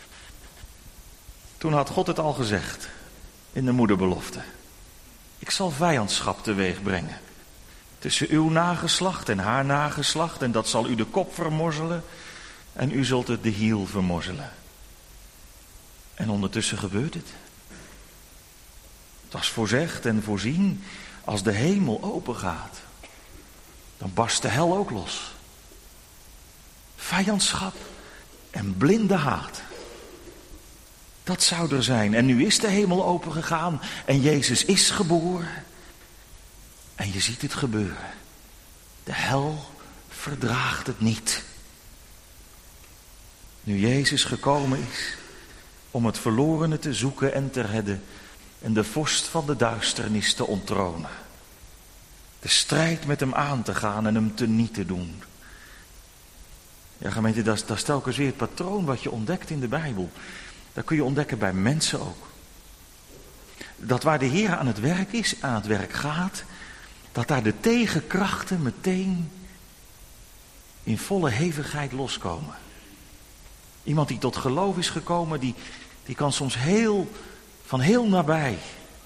Toen had God het al gezegd in de moederbelofte. Ik zal vijandschap teweeg brengen. Tussen uw nageslacht en haar nageslacht. En dat zal u de kop vermorzelen. En u zult het de hiel vermorzelen. En ondertussen gebeurt het. Het was voorzegd en voorzien. Als de hemel open gaat, dan barst de hel ook los. Vijandschap en blinde haat. Dat zou er zijn. En nu is de hemel open gegaan. En Jezus is geboren. En je ziet het gebeuren. De hel verdraagt het niet. Nu Jezus gekomen is om het verlorene te zoeken en te redden. En de vorst van de duisternis te onttronen. De strijd met hem aan te gaan en hem teniet te doen. Ja gemeente, dat is telkens weer het patroon wat je ontdekt in de Bijbel. Dat kun je ontdekken bij mensen ook. Dat waar de Heer aan het werk is, aan het werk gaat, dat daar de tegenkrachten meteen in volle hevigheid loskomen. Iemand die tot geloof is gekomen, die kan soms van heel nabij,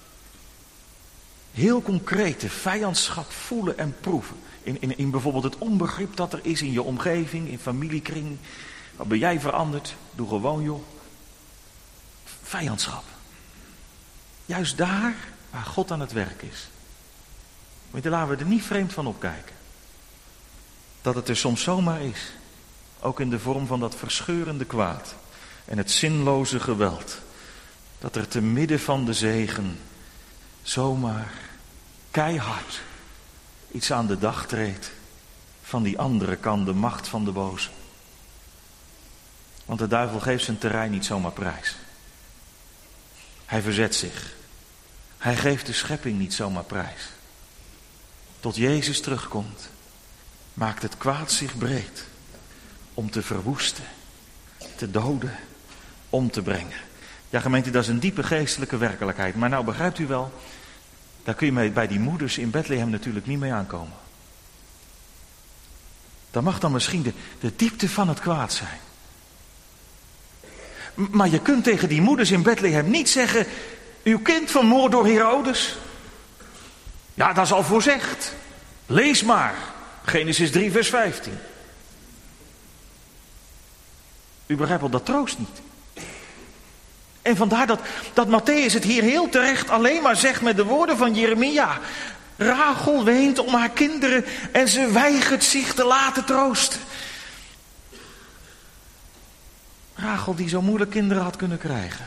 heel concrete vijandschap voelen en proeven. In bijvoorbeeld het onbegrip dat er is in je omgeving, in familiekring. Wat ben jij veranderd? Doe gewoon joh. Vijandschap. Juist daar waar God aan het werk is. Maar daar laten we er niet vreemd van opkijken. Dat het er soms zomaar is. Ook in de vorm van dat verscheurende kwaad. En het zinloze geweld. Dat er te midden van de zegen zomaar keihard iets aan de dag treedt. Van die andere kant, de macht van de boze. Want de duivel geeft zijn terrein niet zomaar prijs. Hij verzet zich. Hij geeft de schepping niet zomaar prijs. Tot Jezus terugkomt, maakt het kwaad zich breed om te verwoesten, te doden, om te brengen. Ja, gemeente, dat is een diepe geestelijke werkelijkheid. Maar nou begrijpt u wel, daar kun je bij die moeders in Bethlehem natuurlijk niet mee aankomen. Dat mag dan misschien de diepte van het kwaad zijn. Maar je kunt tegen die moeders in Bethlehem niet zeggen, uw kind vermoord door Herodes. Ja, dat is al voorzegd. Lees maar. Genesis 3 vers 15. U begrijpt wel, dat troost niet. En vandaar dat Mattheüs het hier heel terecht alleen maar zegt met de woorden van Jeremia. Rachel weent om haar kinderen en ze weigert zich te laten troosten. Rachel die zo moeilijk kinderen had kunnen krijgen.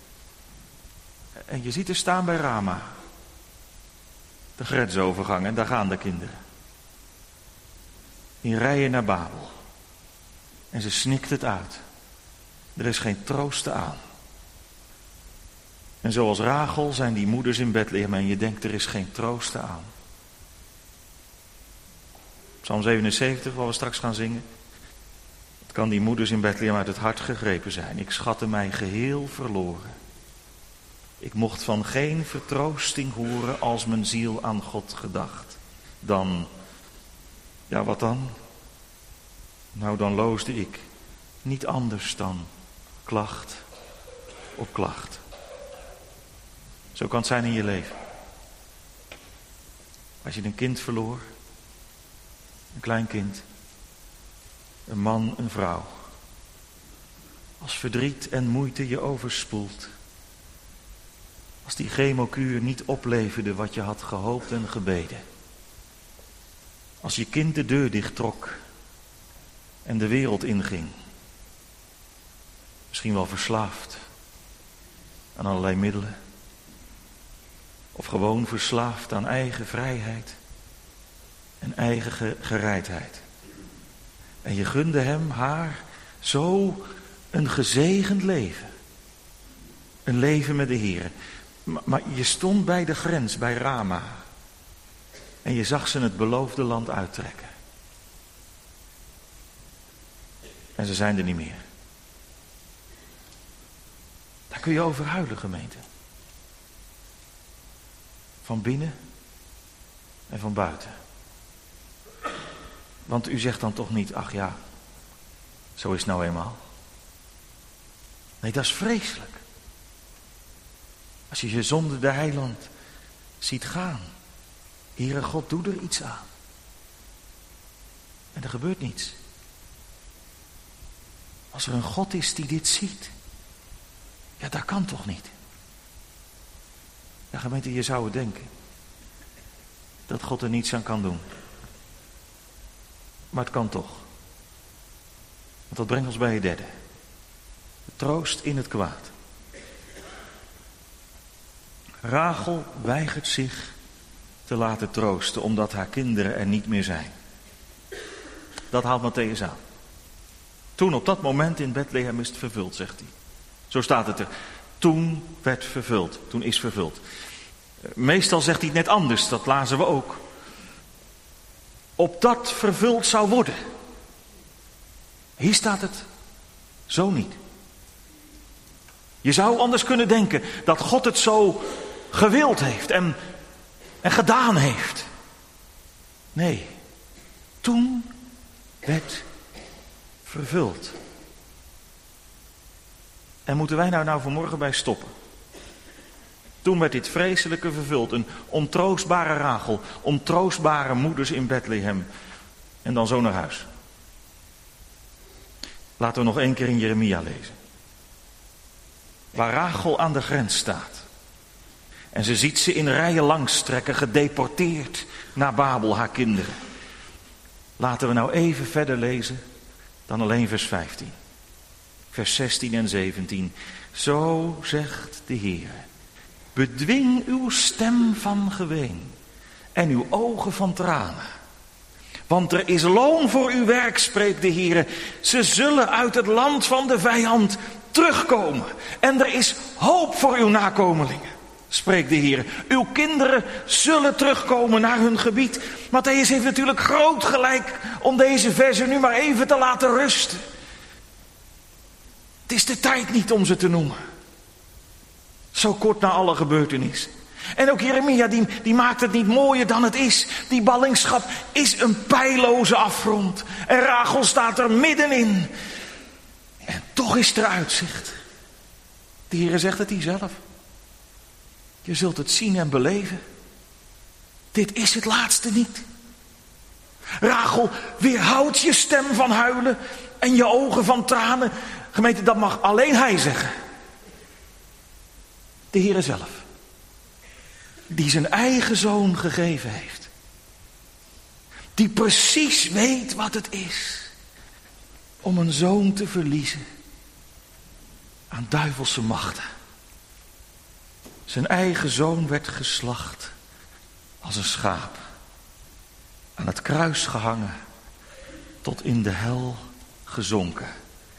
En je ziet er staan bij Rama. De grensovergang en daar gaan de kinderen. In rijen naar Babel. En ze snikt het uit. Er is geen troosten aan. En zoals Rachel zijn die moeders in Bethlehem en je denkt er is geen troosten aan. Psalm 77, waar we straks gaan zingen. Het kan die moeders in Bethlehem uit het hart gegrepen zijn. Ik schatte mij geheel verloren. Ik mocht van geen vertroosting horen als mijn ziel aan God gedacht. Dan, ja wat dan? Nou dan loosde ik niet anders dan klacht op klacht. Zo kan het zijn in je leven. Als je een kind verloor, een klein kind, een man, een vrouw. Als verdriet en moeite je overspoelt. Als die chemokuur niet opleverde wat je had gehoopt en gebeden. Als je kind de deur dichttrok en de wereld inging. Misschien wel verslaafd aan allerlei middelen. Of gewoon verslaafd aan eigen vrijheid en eigen gereidheid. En je gunde hem, haar, zo een gezegend leven. Een leven met de Heer. Maar je stond bij de grens, bij Rama. En je zag ze het beloofde land uittrekken. En ze zijn er niet meer. Daar kun je over huilen, gemeente. Van binnen en van buiten. Want u zegt dan toch niet, ach ja, zo is het nou eenmaal. Nee, dat is vreselijk. Als je je zonde de heiland ziet gaan. Heere God, doe er iets aan. En er gebeurt niets. Als er een God is die dit ziet. Ja, dat kan toch niet. Ja, gemeente, je zou het denken. Dat God er niets aan kan doen. Maar het kan toch. Want dat brengt ons bij het derde. De troost in het kwaad. Rachel weigert zich te laten troosten omdat haar kinderen er niet meer zijn. Dat haalt Mattheüs aan. Toen op dat moment in Bethlehem is het vervuld, zegt hij. Zo staat het er. Toen werd vervuld. Toen is vervuld. Meestal zegt hij het net anders, dat lazen we ook. Opdat vervuld zou worden. Hier staat het zo niet. Je zou anders kunnen denken dat God het zo gewild heeft en gedaan heeft. Nee, toen werd vervuld. En moeten wij nou vanmorgen bij stoppen? Toen werd dit vreselijke vervuld. Een ontroostbare Rachel, ontroostbare moeders in Bethlehem. En dan zo naar huis. Laten we nog 1 keer in Jeremia lezen. Waar Rachel aan de grens staat. En ze ziet ze in rijen langstrekken, gedeporteerd naar Babel, haar kinderen. Laten we nou even verder lezen dan alleen vers 15. Vers 16 en 17. Zo zegt de Heer. Bedwing uw stem van geween en uw ogen van tranen. Want er is loon voor uw werk, spreekt de Heer. Ze zullen uit het land van de vijand terugkomen. En er is hoop voor uw nakomelingen, spreekt de Heer. Uw kinderen zullen terugkomen naar hun gebied. Matthäus heeft natuurlijk groot gelijk om deze versen nu maar even te laten rusten. Het is de tijd niet om ze te noemen. Zo kort na alle gebeurtenissen. En ook Jeremia die maakt het niet mooier dan het is. Die ballingschap is een peilloze afgrond. En Rachel staat er middenin. En toch is er uitzicht. De Heer zegt het hier zelf. Je zult het zien en beleven. Dit is het laatste niet. Rachel, weerhoud je stem van huilen en je ogen van tranen. Gemeente, dat mag alleen hij zeggen. De Heer zelf. Die zijn eigen zoon gegeven heeft. Die precies weet wat het is om een zoon te verliezen aan duivelse machten. Zijn eigen zoon werd geslacht als een schaap, aan het kruis gehangen, tot in de hel gezonken.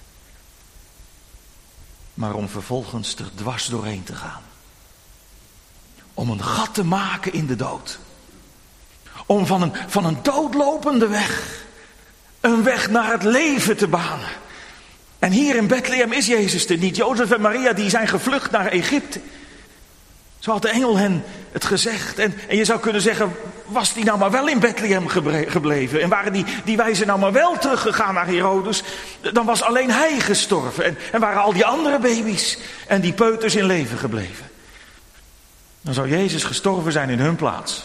Maar om vervolgens er dwars doorheen te gaan. Om een gat te maken in de dood. Om van een doodlopende weg een weg naar het leven te banen. En hier in Bethlehem is Jezus er niet. Jozef en Maria die zijn gevlucht naar Egypte. Zo had de engel hen het gezegd. En je zou kunnen zeggen, was die nou maar wel in Bethlehem gebleven? En waren die wijzen nou maar wel teruggegaan naar Herodes? Dan was alleen hij gestorven. En waren al die andere baby's en die peuters in leven gebleven. Dan zou Jezus gestorven zijn in hun plaats.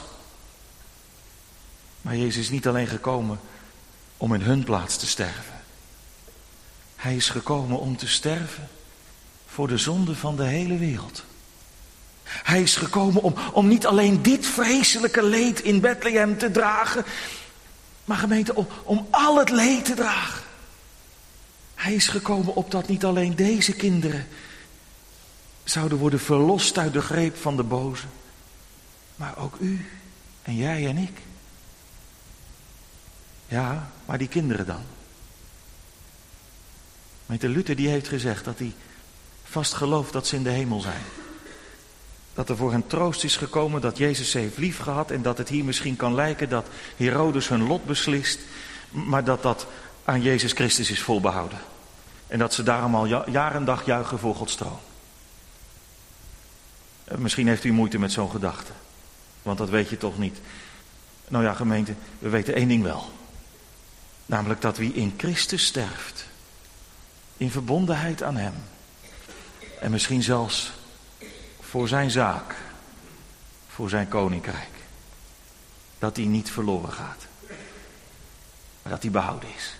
Maar Jezus is niet alleen gekomen om in hun plaats te sterven. Hij is gekomen om te sterven voor de zonde van de hele wereld. Hij is gekomen om niet alleen dit vreselijke leed in Bethlehem te dragen, maar gemeente, om al het leed te dragen. Hij is gekomen opdat niet alleen deze kinderen zouden worden verlost uit de greep van de boze, maar ook u en jij en ik. Ja, maar die kinderen dan? Meneer Luther die heeft gezegd dat hij vast gelooft dat ze in de hemel zijn. Dat er voor hen troost is gekomen, dat Jezus ze heeft lief gehad en dat het hier misschien kan lijken dat Herodes hun lot beslist, maar dat aan Jezus Christus is volbehouden. En dat ze daarom al jaar en dag juichen voor Gods troon. Misschien heeft u moeite met zo'n gedachte, want dat weet je toch niet. Nou ja, gemeente, we weten één ding wel. Namelijk dat wie in Christus sterft, in verbondenheid aan hem, en misschien zelfs voor zijn zaak, voor zijn koninkrijk, dat hij niet verloren gaat, maar dat hij behouden is.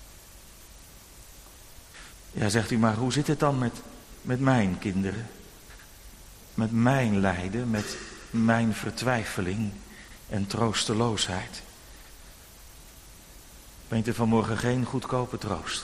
Ja, zegt u, maar hoe zit het dan met mijn kinderen? Met mijn lijden, met mijn vertwijfeling en troosteloosheid? Brengt er vanmorgen geen goedkope troost.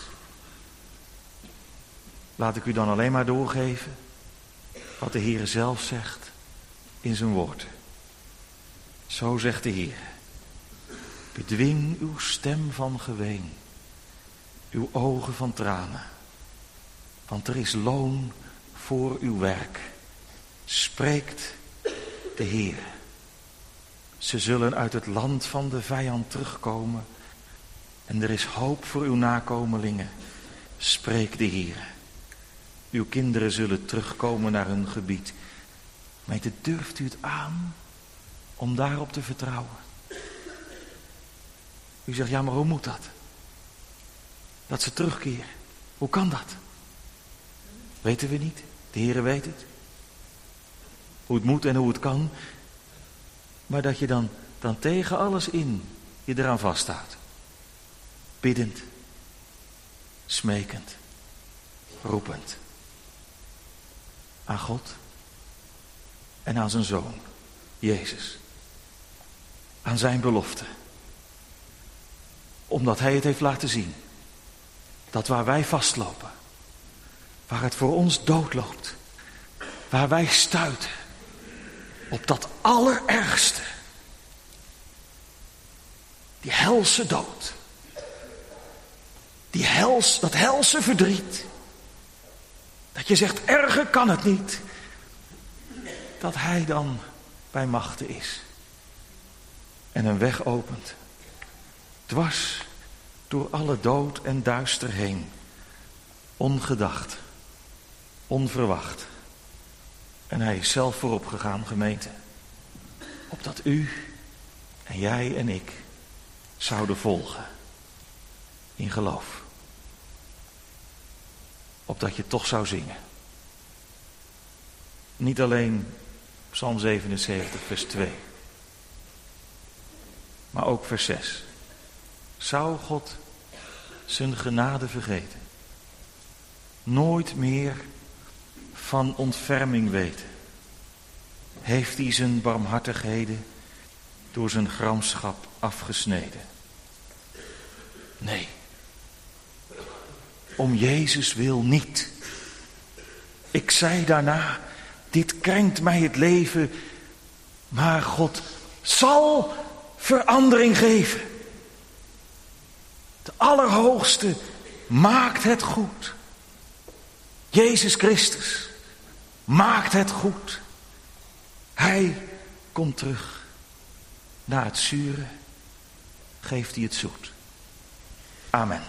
Laat ik u dan alleen maar doorgeven wat de Heer zelf zegt in zijn woord. Zo zegt de Heer: bedwing uw stem van geween, uw ogen van tranen, want er is loon voor uw werk, spreekt de Heer. Ze zullen uit het land van de vijand terugkomen en er is hoop voor uw nakomelingen, spreekt de Heer. Uw kinderen zullen terugkomen naar hun gebied. Meente, durft u het aan om daarop te vertrouwen? U zegt, ja, maar hoe moet dat? Dat ze terugkeren. Hoe kan dat? Weten we niet. De Heere weet het. Hoe het moet en hoe het kan. Maar dat je dan tegen alles in je eraan vasthoudt. Biddend. Smekend. Roepend. Aan God. En aan zijn Zoon. Jezus. Aan zijn belofte. Omdat hij het heeft laten zien. Dat waar wij vastlopen. Waar het voor ons doodloopt. Waar wij stuiten. Op dat allerergste. Die helse dood. Dat helse verdriet. Dat je zegt, erger kan het niet. Dat hij dan bij machte is. En een weg opent. Dwars door alle dood en duister heen. Ongedacht. Onverwacht. En hij is zelf voorop gegaan, gemeente. Opdat u en jij en ik zouden volgen. In geloof. Opdat je toch zou zingen. Niet alleen Psalm 77 vers 2. Maar ook vers 6. Zou God zijn genade vergeten? Nooit meer van ontferming weten? Heeft hij zijn barmhartigheden door zijn gramschap afgesneden? Nee. Om Jezus wil niet. Ik zei daarna, dit krenkt mij het leven, maar God zal verandering geven. De Allerhoogste maakt het goed. Jezus Christus maakt het goed. Hij komt terug. Na het zure geeft hij het zoet. Amen.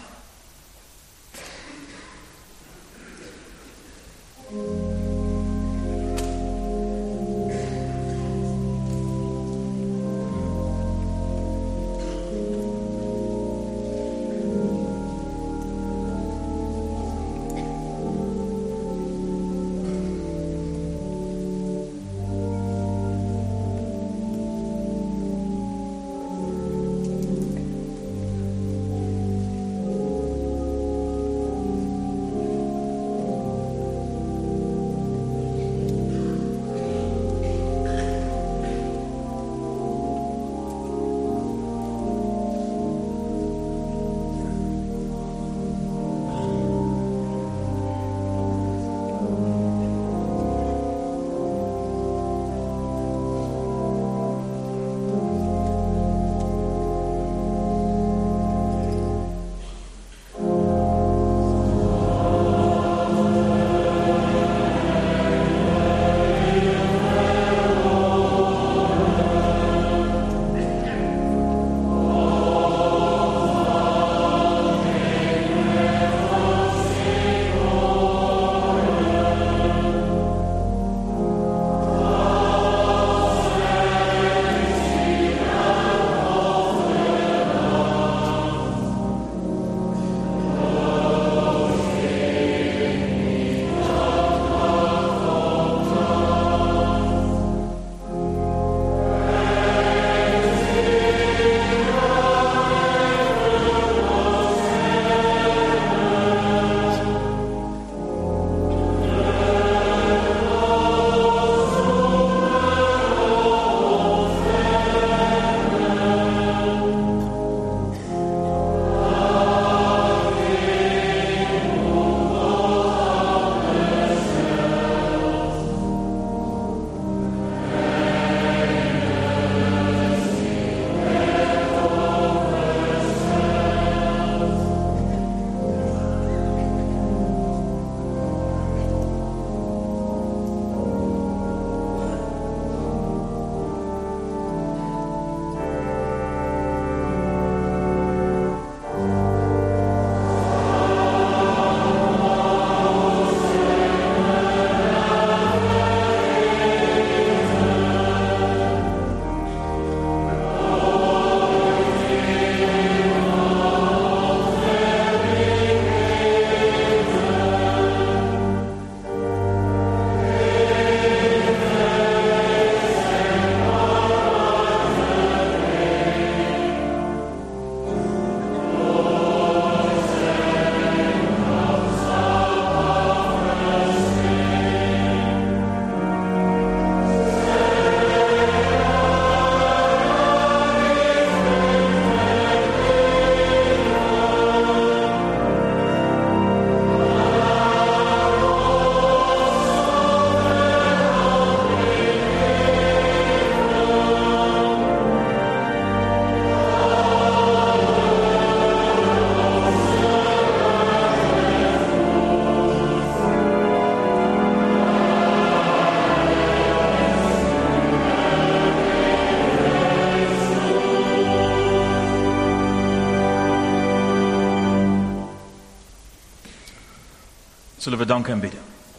Zullen we danken en bidden.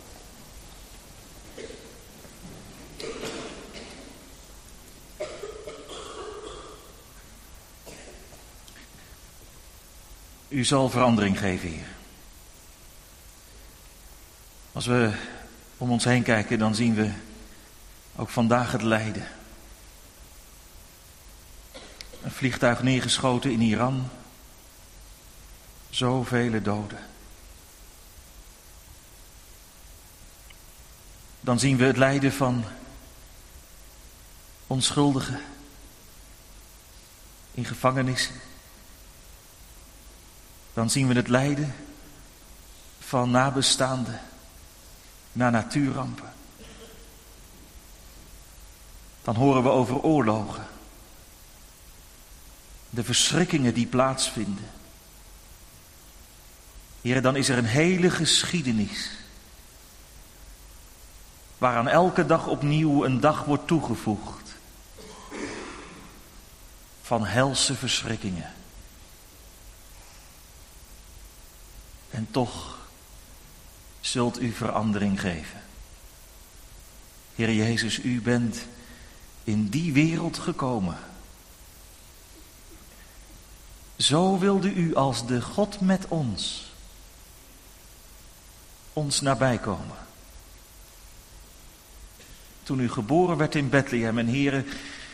U zal verandering geven, Heer. Als we om ons heen kijken, dan zien we ook vandaag het lijden. Een vliegtuig neergeschoten in Iran. Zoveel doden. Dan zien we het lijden van onschuldigen in gevangenissen. Dan zien we het lijden van nabestaanden na natuurrampen. Dan horen we over oorlogen. De verschrikkingen die plaatsvinden. Heer, dan is er een hele geschiedenis. Waaraan elke dag opnieuw een dag wordt toegevoegd. Van helse verschrikkingen. En toch zult u verandering geven. Heer Jezus, u bent in die wereld gekomen. Zo wilde u als de God met ons nabij komen. Toen u geboren werd in Bethlehem en Heere,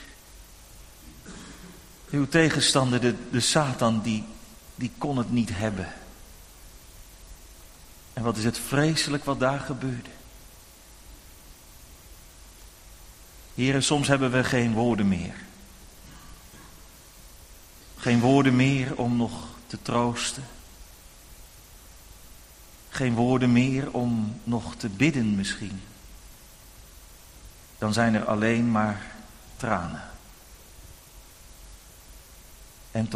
uw tegenstander, de Satan, die kon het niet hebben. En wat is het vreselijk wat daar gebeurde. Heere, soms hebben we geen woorden meer. Geen woorden meer om nog te troosten. Geen woorden meer om nog te bidden misschien. Dan zijn er alleen maar tranen. En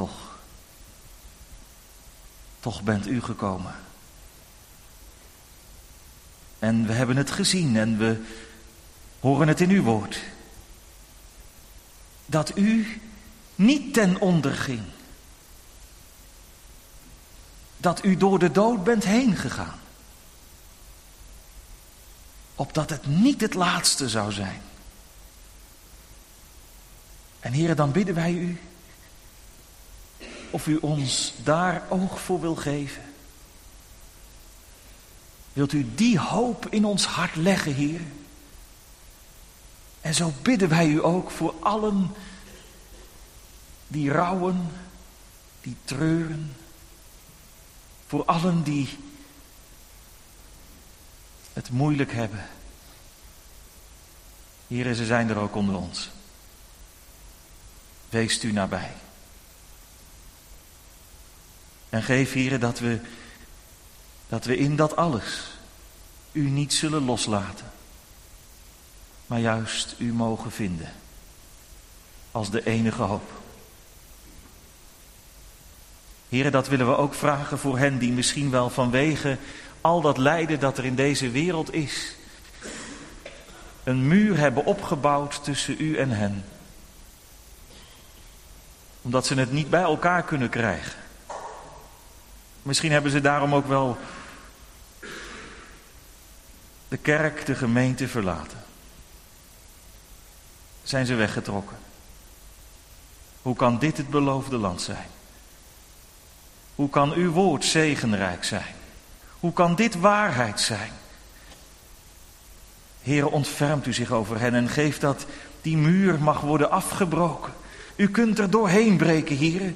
toch bent u gekomen. En we hebben het gezien en we horen het in uw woord. Dat u niet ten onder ging. Dat u door de dood bent heen gegaan. Opdat het niet het laatste zou zijn. En Heere, dan bidden wij u of u ons daar oog voor wil geven. Wilt u die hoop in ons hart leggen, Heer? En zo bidden wij u ook voor allen die rouwen, die treuren. Voor allen die het moeilijk hebben. Heer, ze zijn er ook onder ons. Wees u nabij. En geef, Heer, dat we in dat alles u niet zullen loslaten. Maar juist u mogen vinden. Als de enige hoop. Heere, dat willen we ook vragen voor hen die misschien wel vanwege al dat lijden dat er in deze wereld is, een muur hebben opgebouwd tussen u en hen. Omdat ze het niet bij elkaar kunnen krijgen. Misschien hebben ze daarom ook wel de kerk, de gemeente verlaten. Zijn ze weggetrokken. Hoe kan dit het beloofde land zijn? Hoe kan uw woord zegenrijk zijn? Hoe kan dit waarheid zijn? Heere, ontfermt u zich over hen en geeft dat die muur mag worden afgebroken. U kunt er doorheen breken, Heere.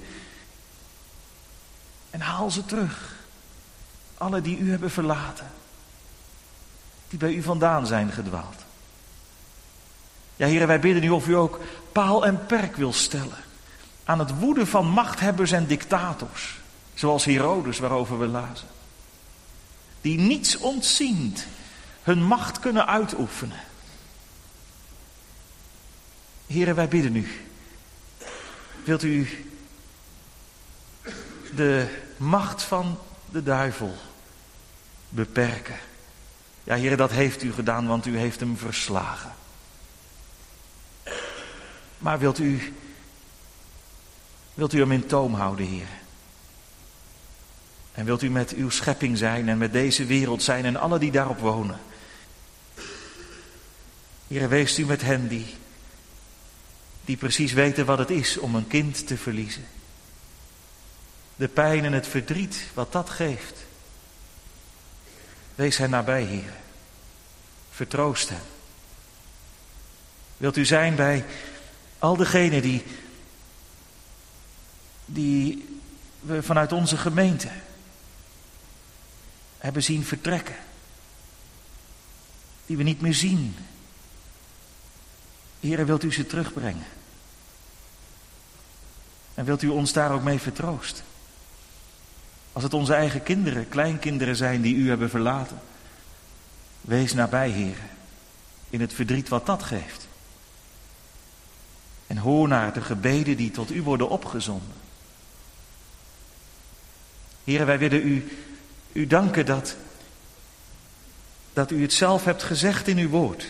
En haal ze terug. Alle die u hebben verlaten. Die bij u vandaan zijn gedwaald. Ja, Heere, wij bidden u of u ook paal en perk wil stellen aan het woeden van machthebbers en dictators. Zoals Herodes, waarover we lazen. Die niets ontziend hun macht kunnen uitoefenen. Heere, wij bidden u. Wilt u de macht van de duivel beperken? Ja, Heere, dat heeft u gedaan, want u heeft hem verslagen. Maar wilt u hem in toom houden, Heere? En wilt u met uw schepping zijn en met deze wereld zijn en alle die daarop wonen. Heere, wees u met hen die precies weten wat het is om een kind te verliezen. De pijn en het verdriet wat dat geeft. Wees hen nabij, Heere. Vertroost hen. Wilt u zijn bij al degenen die we vanuit onze gemeente hebben zien vertrekken. Die we niet meer zien. Heere, wilt u ze terugbrengen? En wilt u ons daar ook mee vertroosten? Als het onze eigen kinderen, kleinkinderen zijn die u hebben verlaten. Wees nabij, Heere, in het verdriet wat dat geeft. En hoor naar de gebeden die tot u worden opgezonden. Heere, wij willen u danken dat u het zelf hebt gezegd in uw woord.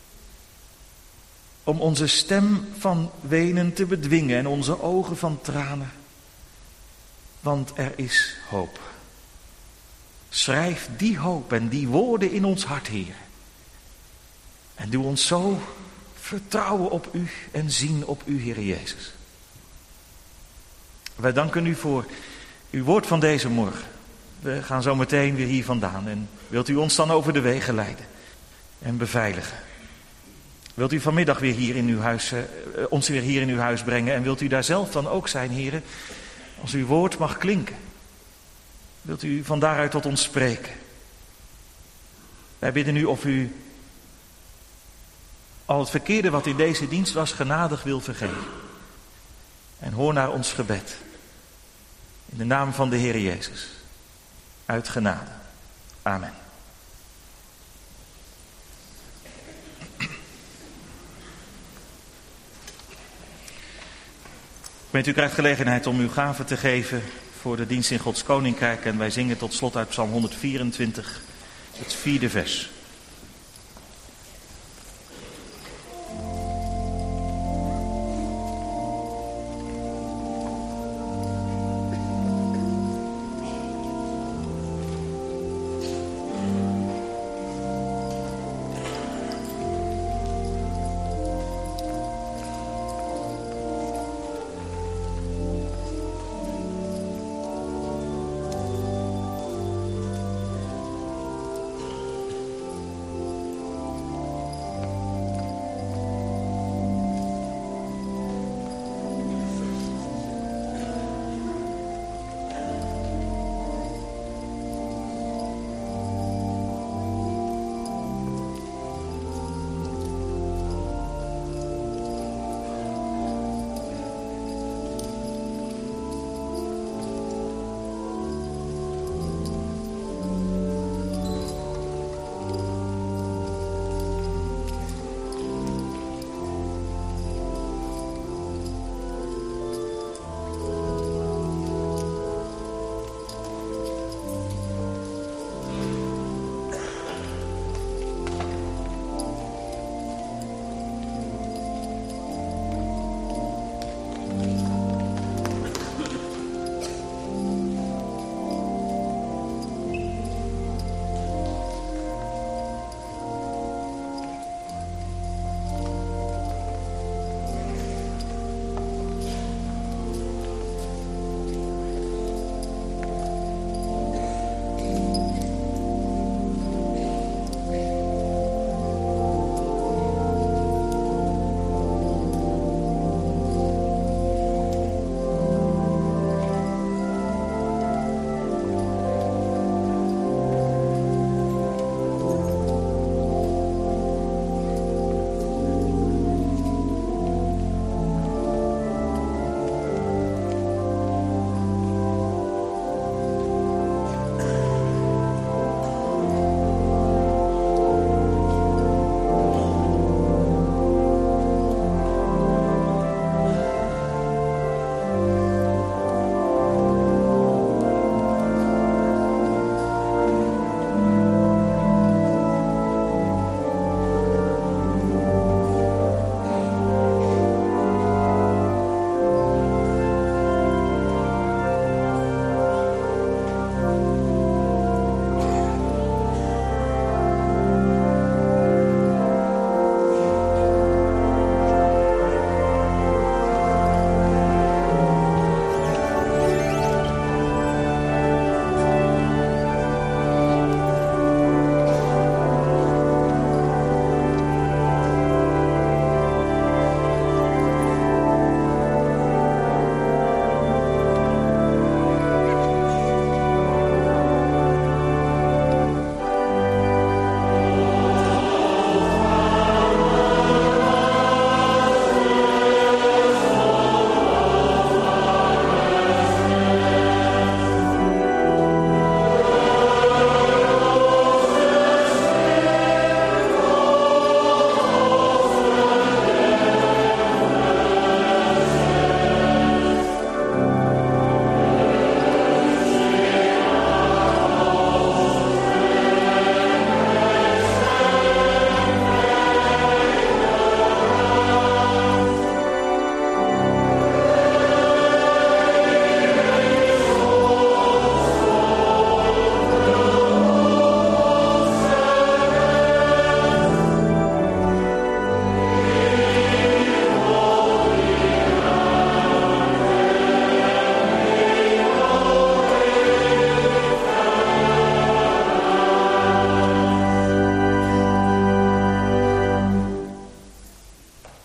Om onze stem van wenen te bedwingen en onze ogen van tranen. Want er is hoop. Schrijf die hoop en die woorden in ons hart, Heer. En doe ons zo vertrouwen op u en zien op u, Heer Jezus. Wij danken u voor uw woord van deze morgen. We gaan zo meteen weer hier vandaan. En wilt u ons dan over de wegen leiden en beveiligen. Wilt u vanmiddag weer hier in uw huis, ons weer hier in uw huis brengen. En wilt u daar zelf dan ook zijn, Heer, als uw woord mag klinken. Wilt u van daaruit tot ons spreken. Wij bidden u of u al het verkeerde wat in deze dienst was genadig wil vergeven. En hoor naar ons gebed. In de naam van de Heer Jezus. Uit genade. Amen. U krijgt gelegenheid om uw gave te geven voor de dienst in Gods Koninkrijk. En wij zingen tot slot uit Psalm 124, het 4e vers.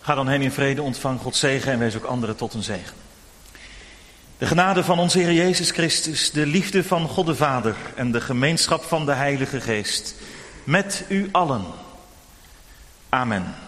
Ga dan heen in vrede, ontvang Gods zegen en wees ook anderen tot een zegen. De genade van onze Heer Jezus Christus, de liefde van God de Vader en de gemeenschap van de Heilige Geest met u allen. Amen.